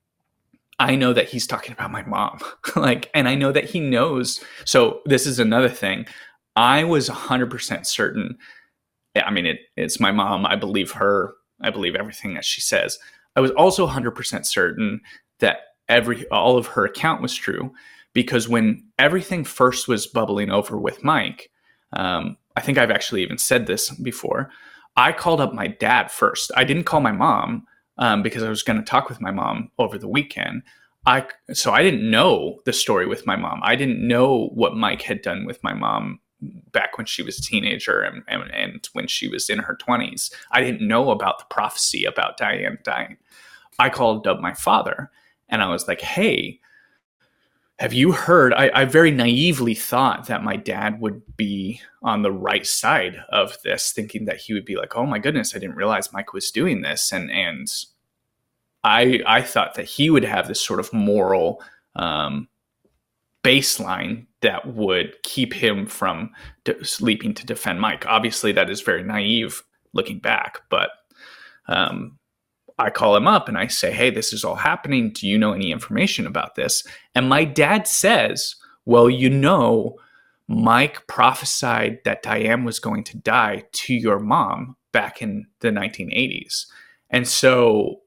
I know that he's talking about my mom. like, and I know that he knows. So this is another thing. I was one hundred percent certain. I mean, it, it's my mom. I believe her. I believe everything that she says. I was also one hundred percent certain that every all of her account was true, because when everything first was bubbling over with Mike, um, I think I've actually even said this before, I called up my dad first. I didn't call my mom um, because I was going to talk with my mom over the weekend. I so I didn't know the story with my mom. I didn't know what Mike had done with my mom back when she was a teenager and, and, and when she was in her twenties. I didn't know about the prophecy about Diane dying. I called up my father and I was like, hey, have you heard? I, I very naively thought that my dad would be on the right side of this, thinking that he would be like, oh my goodness, I didn't realize Mike was doing this. And, and I, I thought that he would have this sort of moral, um, baseline that would keep him from de- leaping to defend Mike. Obviously, that is very naive looking back, but um, I call him up and I say, hey, this is all happening. Do you know any information about this? And my dad says, well, you know, Mike prophesied that Diane was going to die to your mom back in the nineteen eighties. And so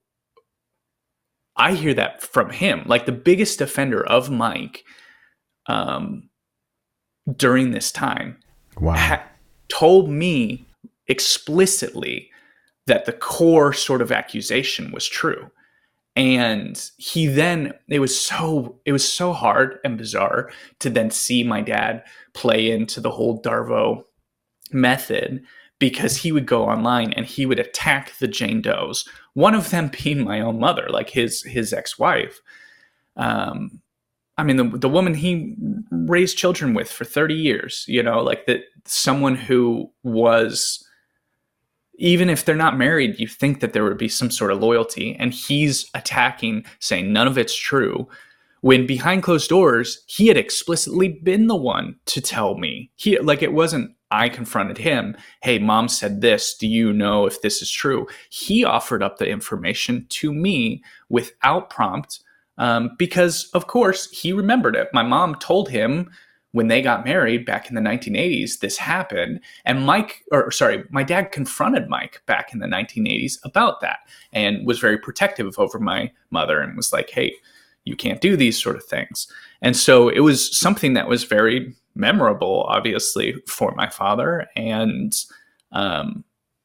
I hear that from him, like the biggest defender of Mike um, during this time, wow. ha- told me explicitly that the core sort of accusation was true. And he then, it was so, it was so hard and bizarre to then see my dad play into the whole Darvo method, because he would go online and he would attack the Jane Does, one of them being my own mother, like his, his ex-wife. Um, I mean, the, the woman he raised children with for thirty years, you know, like that, someone who was, even if they're not married, you think that there would be some sort of loyalty. And he's attacking, saying none of it's true, when behind closed doors, he had explicitly been the one to tell me. He, like, it wasn't, I confronted him. Hey, mom said this. Do you know if this is true? He offered up the information to me without prompt, um, because, of course, he remembered it. My mom told him when they got married back in the nineteen eighties, this happened. And Mike, or sorry, my dad confronted Mike back in the nineteen eighties about that and was very protective over my mother and was like, hey, you can't do these sort of things. And so it was something that was very memorable, obviously, for my father. And, um,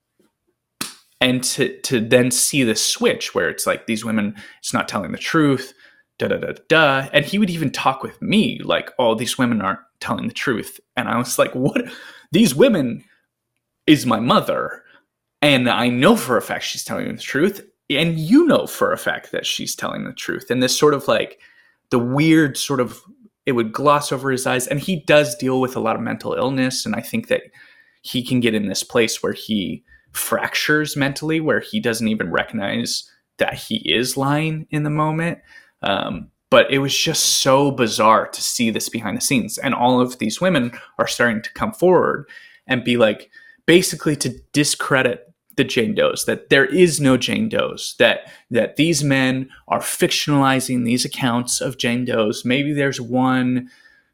and to, to then see the switch where it's like, these women, it's not telling the truth, da, da, da, da. And he would even talk with me like, oh, these women aren't telling the truth. And I was like, what? These women is my mother. And I know for a fact she's telling the truth. And you know for a fact that she's telling the truth. And this sort of like the weird sort of, it would gloss over his eyes. And he does deal with a lot of mental illness. And I think that he can get in this place where he fractures mentally, where he doesn't even recognize that he is lying in the moment. Um, but it was just so bizarre to see this behind the scenes. And all of these women are starting to come forward and be like, basically to discredit the Jane Does, that there is no Jane Does, that that these men are fictionalizing these accounts of Jane Does. Maybe there's one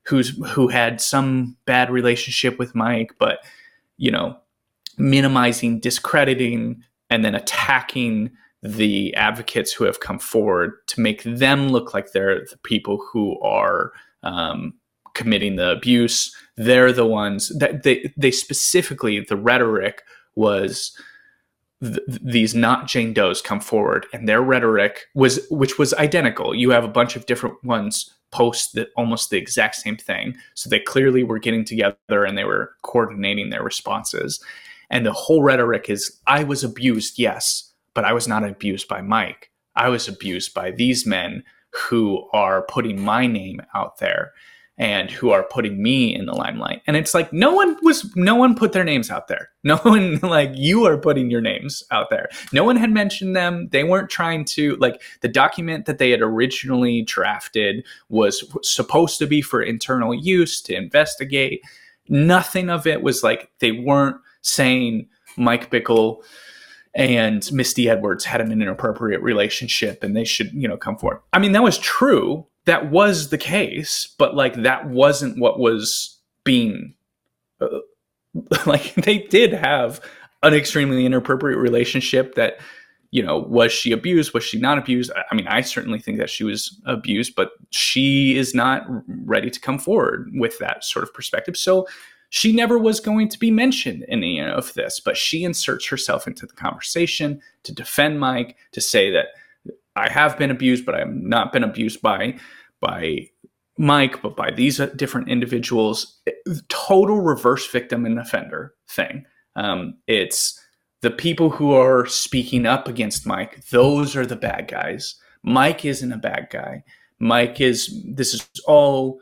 who's who had some bad relationship with Mike, but, you know, minimizing, discrediting, and then attacking the advocates who have come forward to make them look like they're the people who are um, committing the abuse. They're the ones that they, they specifically, the rhetoric was th- these not Jane Does come forward, and their rhetoric was, which was identical. You have a bunch of different ones post that almost the exact same thing. So they clearly were getting together and they were coordinating their responses. And the whole rhetoric is, I was abused, yes, but I was not abused by Mike. I was abused by these men who are putting my name out there and who are putting me in the limelight. And it's like, no one was, no one put their names out there. No one, like, you are putting your names out there. No one had mentioned them. They weren't trying to, like, the document that they had originally drafted was supposed to be for internal use to investigate. Nothing of it was like, they weren't saying Mike Bickle and Misty Edwards had an inappropriate relationship and they should, you know, come forward. I mean, that was true. That was the case, but like, that wasn't what was being, uh, like, they did have an extremely inappropriate relationship that, you know, was she abused? Was she not abused? I mean, I certainly think that she was abused, but she is not ready to come forward with that sort of perspective. So she never was going to be mentioned in any of this, but she inserts herself into the conversation to defend Mike, to say that I have been abused, but I have not been abused by, by Mike, but by these different individuals. Total reverse victim and offender thing. Um, it's the people who are speaking up against Mike. Those are the bad guys. Mike isn't a bad guy. Mike is, this is all...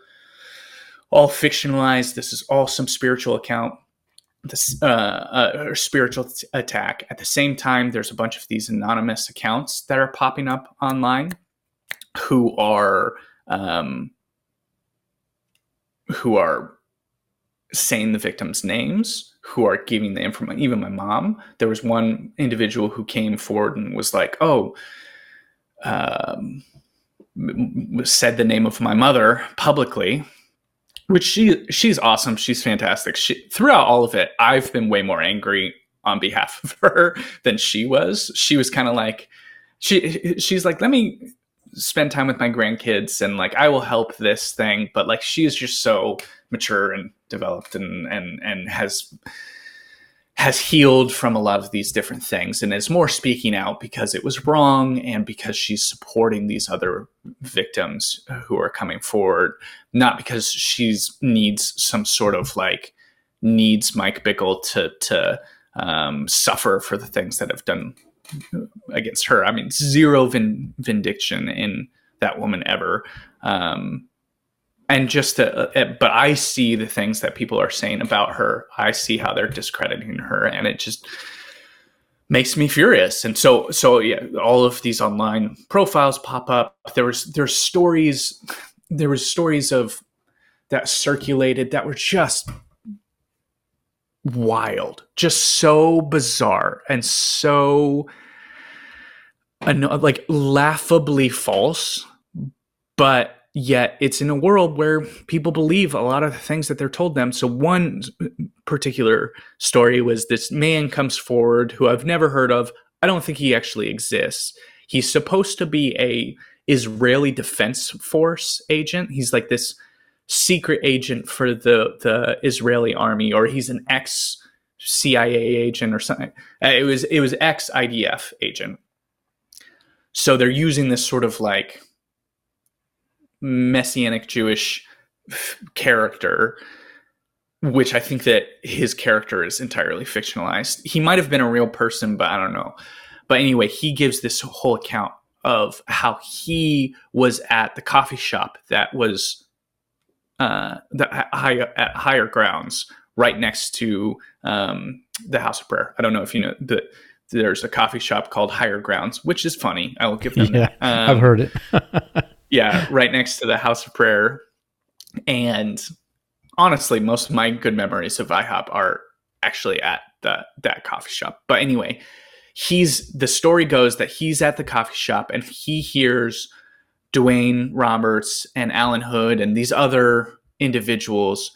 all fictionalized. This is all some spiritual account, this uh, uh, or spiritual t- attack. At the same time, there's a bunch of these anonymous accounts that are popping up online who are um, who are saying the victims' names, who are giving the information. Even my mom, there was one individual who came forward and was like, "Oh." Um, said the name of my mother publicly, which she she's awesome. She's fantastic. She, throughout all of it, I've been way more angry on behalf of her than she was. She was kind of like, she she's like, let me spend time with my grandkids and like, I will help this thing. But like, she is just so mature and developed and and and has has healed from a lot of these different things and is more speaking out because it was wrong and because she's supporting these other victims who are coming forward, not because she's needs some sort of like needs Mike Bickle to, to um, suffer for the things that have done against her. I mean, zero vin- vindication in that woman ever. Um, And just to, uh, but I see the things that people are saying about her. I see how they're discrediting her, and it just makes me furious. And so, so yeah, all of these online profiles pop up. There was, there's stories, there was stories of that circulated that were just wild, just so bizarre and so, like, laughably false, but yet it's in a world where people believe a lot of the things that they're told them. So one particular story was this man comes forward who I've never heard of. I don't think he actually exists. He's supposed to be a Israeli Defense Force agent. He's like this secret agent for the, the Israeli army, or he's an ex C I A agent or something. It was, it was ex I D F agent. So they're using this sort of like Messianic Jewish character, which I think that his character is entirely fictionalized. He might have been a real person, but I don't know. But anyway, he gives this whole account of how he was at the coffee shop that was uh, the high, at Higher Grounds, right next to um, the House of Prayer. I don't know if you know that there's a coffee shop called Higher Grounds, which is funny. I will give them yeah, that. Um, I've heard it. Yeah, right next to the House of Prayer. And honestly, most of my good memories of IHOP are actually at the, that coffee shop. But anyway, he's the story goes that he's at the coffee shop and he hears Dwayne Roberts and Alan Hood and these other individuals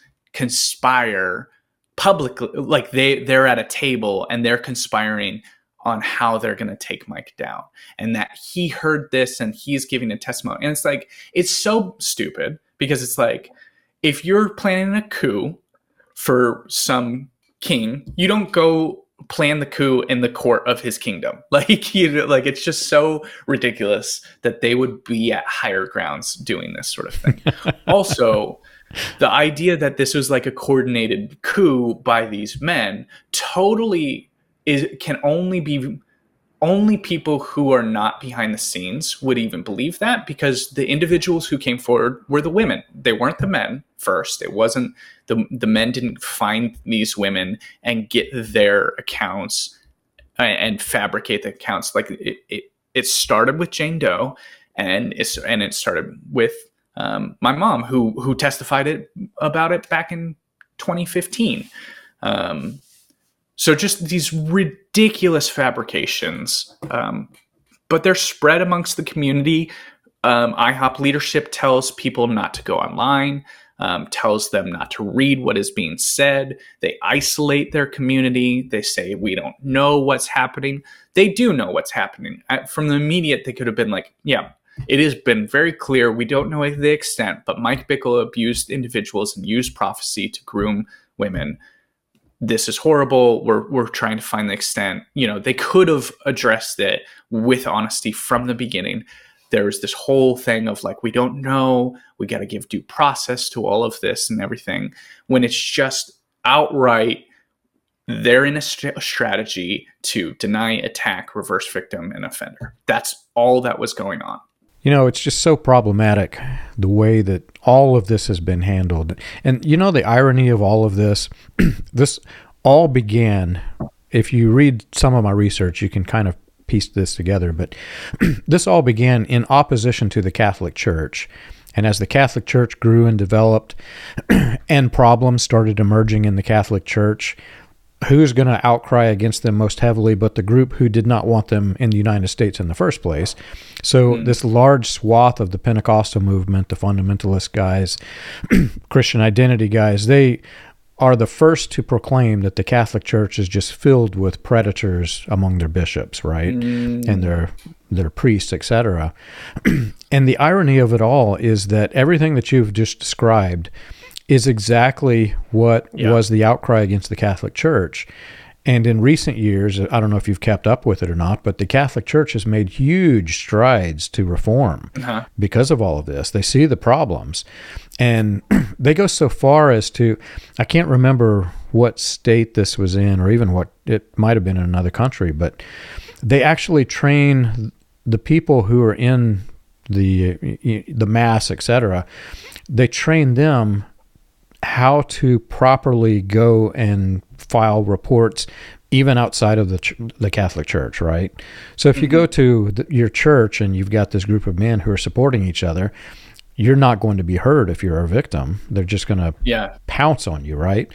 conspire publicly, like they they're at a table and they're conspiring on how they're going to take Mike down, and that he heard this and he's giving a testimony. And it's like, it's so stupid, because it's like, if you're planning a coup for some king, you don't go plan the coup in the court of his kingdom. Like, you know, like, it's just so ridiculous that they would be at higher grounds doing this sort of thing. Also, the idea that this was like a coordinated coup by these men totally is can only be only people who are not behind the scenes would even believe that, because the individuals who came forward were the women. They weren't the men first. It wasn't the the men didn't find these women and get their accounts and, and fabricate the accounts. Like it, it, it started with Jane Doe, and it's and it started with um, my mom, who who testified it about it back in twenty fifteen. Um, So just these ridiculous fabrications, um, but they're spread amongst the community. Um, IHOP leadership tells people not to go online, um, tells them not to read what is being said. They isolate their community. They say, we don't know what's happening. They do know what's happening. From the immediate, they could have been like, yeah, it has been very clear. We don't know the extent, but Mike Bickle abused individuals and used prophecy to groom women. This is horrible. We're we're trying to find the extent. You know, they could have addressed it with honesty from the beginning. There was this whole thing of like, we don't know. We got to give due process to all of this and everything. When it's just outright, they're in a st- strategy to deny, attack, reverse victim, and offender. That's all that was going on. You know, it's just so problematic, the way that all of this has been handled. And, you know, the irony of all of this, this all began, if you read some of my research, you can kind of piece this together, but this all began in opposition to the Catholic Church. And as the Catholic Church grew and developed and problems started emerging in the Catholic Church, who's going to outcry against them most heavily but the group who did not want them in the United States in the first place? So mm-hmm. this large swath of the Pentecostal movement, the fundamentalist guys, Christian identity guys, they are the first to proclaim that the Catholic Church is just filled with predators among their bishops, right? Mm. And their their priests, et cetera. And the irony of it all is that everything that you've just described is exactly what yeah. was the outcry against the Catholic Church. And in recent years, I don't know if you've kept up with it or not, but the Catholic Church has made huge strides to reform uh-huh. because of all of this. They see the problems. And they go so far as to, I can't remember what state this was in, or even what, it might have been in another country, but they actually train the people who are in the the Mass, et cetera. They train them how to properly go and file reports even outside of the ch- the Catholic Church, right? So if you mm-hmm. go to the, your church and you've got this group of men who are supporting each other, you're not going to be heard if you're a victim. They're just going to yeah. pounce on you, right?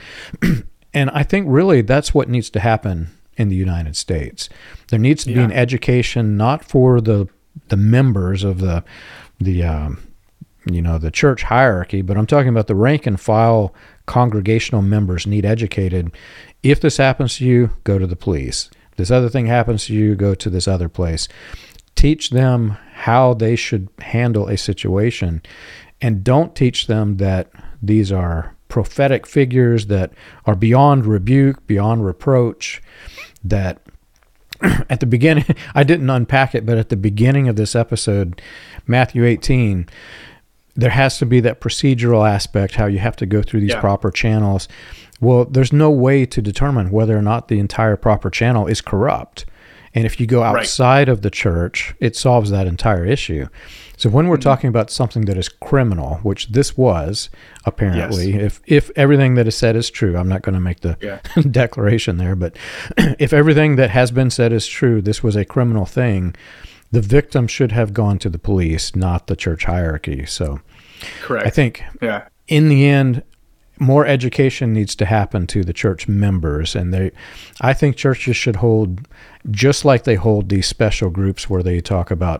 And I think really that's what needs to happen in the United States. There needs to yeah. be an education, not for the the members of the the um, you know, the church hierarchy, but I'm talking about the rank and file congregational members need educated. If this happens to you, go to the police. If this other thing happens to you, go to this other place. Teach them how they should handle a situation, and don't teach them that these are prophetic figures that are beyond rebuke, beyond reproach, that at the beginning, I didn't unpack it, but at the beginning of this episode, Matthew eighteen, there has to be that procedural aspect, how you have to go through these yeah. proper channels. Well, there's no way to determine whether or not the entire proper channel is corrupt. And if you go outside right. of the church, it solves that entire issue. So when we're mm-hmm. talking about something that is criminal, which this was, apparently, yes. if if everything that is said is true, I'm not going to make the yeah. declaration there, but if everything that has been said is true, this was a criminal thing, the victim should have gone to the police, not the church hierarchy. So correct. I think yeah. in the end, more education needs to happen to the church members, and they, I think churches should hold, just like they hold these special groups where they talk about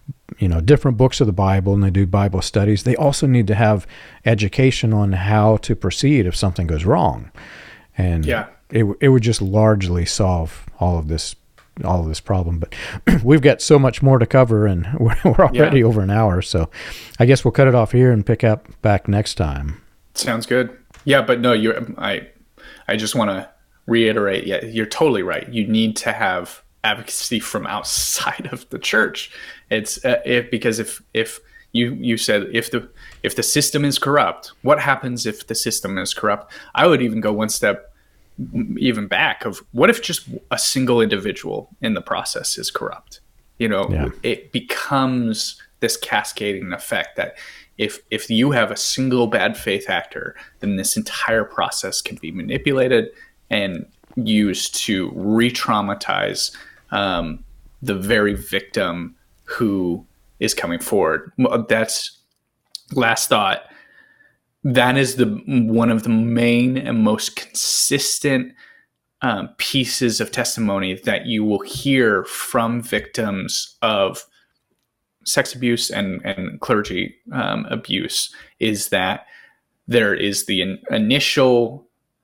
you know, different books of the Bible, and they do Bible studies. They also need to have education on how to proceed if something goes wrong. And yeah. it it would just largely solve all of this all of this problem. But we've got so much more to cover, and we're, we're already yeah. over an hour. So I guess we'll cut it off here and pick up back next time. Sounds good. Yeah, but no, you're I I just want to reiterate, yeah, you're totally right. You need to have advocacy from outside of the church. It's uh, if because if if you you said if the if the system is corrupt, what happens if the system is corrupt? I would even go one step even back of what if just a single individual in the process is corrupt? You know, yeah. It becomes this cascading effect that if if you have a single bad faith actor, then this entire process can be manipulated and used to re-traumatize um, the very victim who is coming forward. That's last thought. That is the one of the main and most consistent um, pieces of testimony that you will hear from victims of sex abuse and, and clergy um, abuse, is that there is the in- initial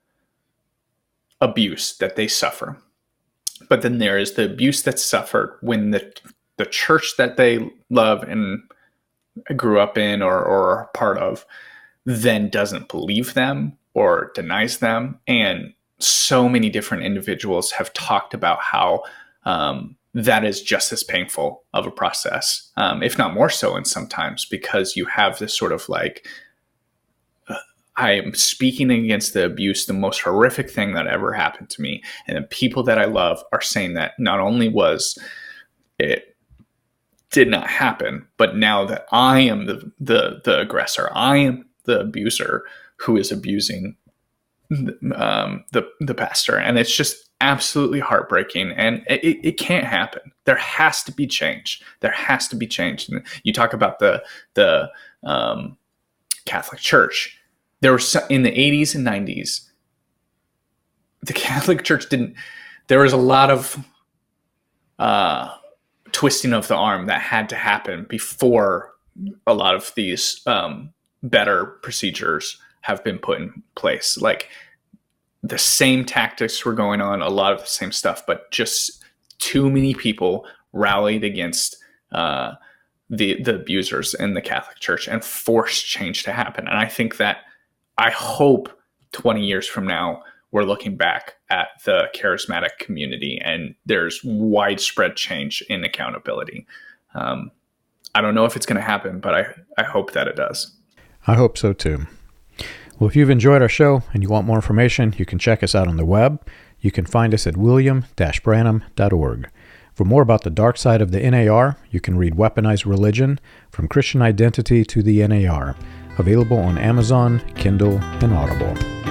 abuse that they suffer. But then there is the abuse that's suffered when the the church that they love and grew up in or, or are part of then doesn't believe them or denies them. And so many different individuals have talked about how um, that is just as painful of a process, um, if not more so in sometimes, because you have this sort of like, uh, I am speaking against the abuse, the most horrific thing that ever happened to me. And the people that I love are saying that not only was it did not happen, but now that I am the, the, the aggressor, I am the abuser who is abusing um, the the pastor. And it's just absolutely heartbreaking. And it, it can't happen. There has to be change. There has to be change. And you talk about the the um, Catholic Church. There were some, in the eighties and nineties, the Catholic Church didn't. There was a lot of uh, twisting of the arm that had to happen before a lot of these um, better procedures have been put in place. Like the same tactics were going on, a lot of the same stuff, but just too many people rallied against uh, the the abusers in the Catholic Church and forced change to happen. And I think that I hope twenty years from now, we're looking back at the charismatic community and there's widespread change in accountability. Um, I don't know if it's going to happen, but I, I hope that it does. I hope so too. Well, if you've enjoyed our show and you want more information, you can check us out on the web. You can find us at william dash branham dot org. For more about the dark side of the N A R, you can read Weaponized Religion, From Christian Identity to the N A R, available on Amazon, Kindle, and Audible.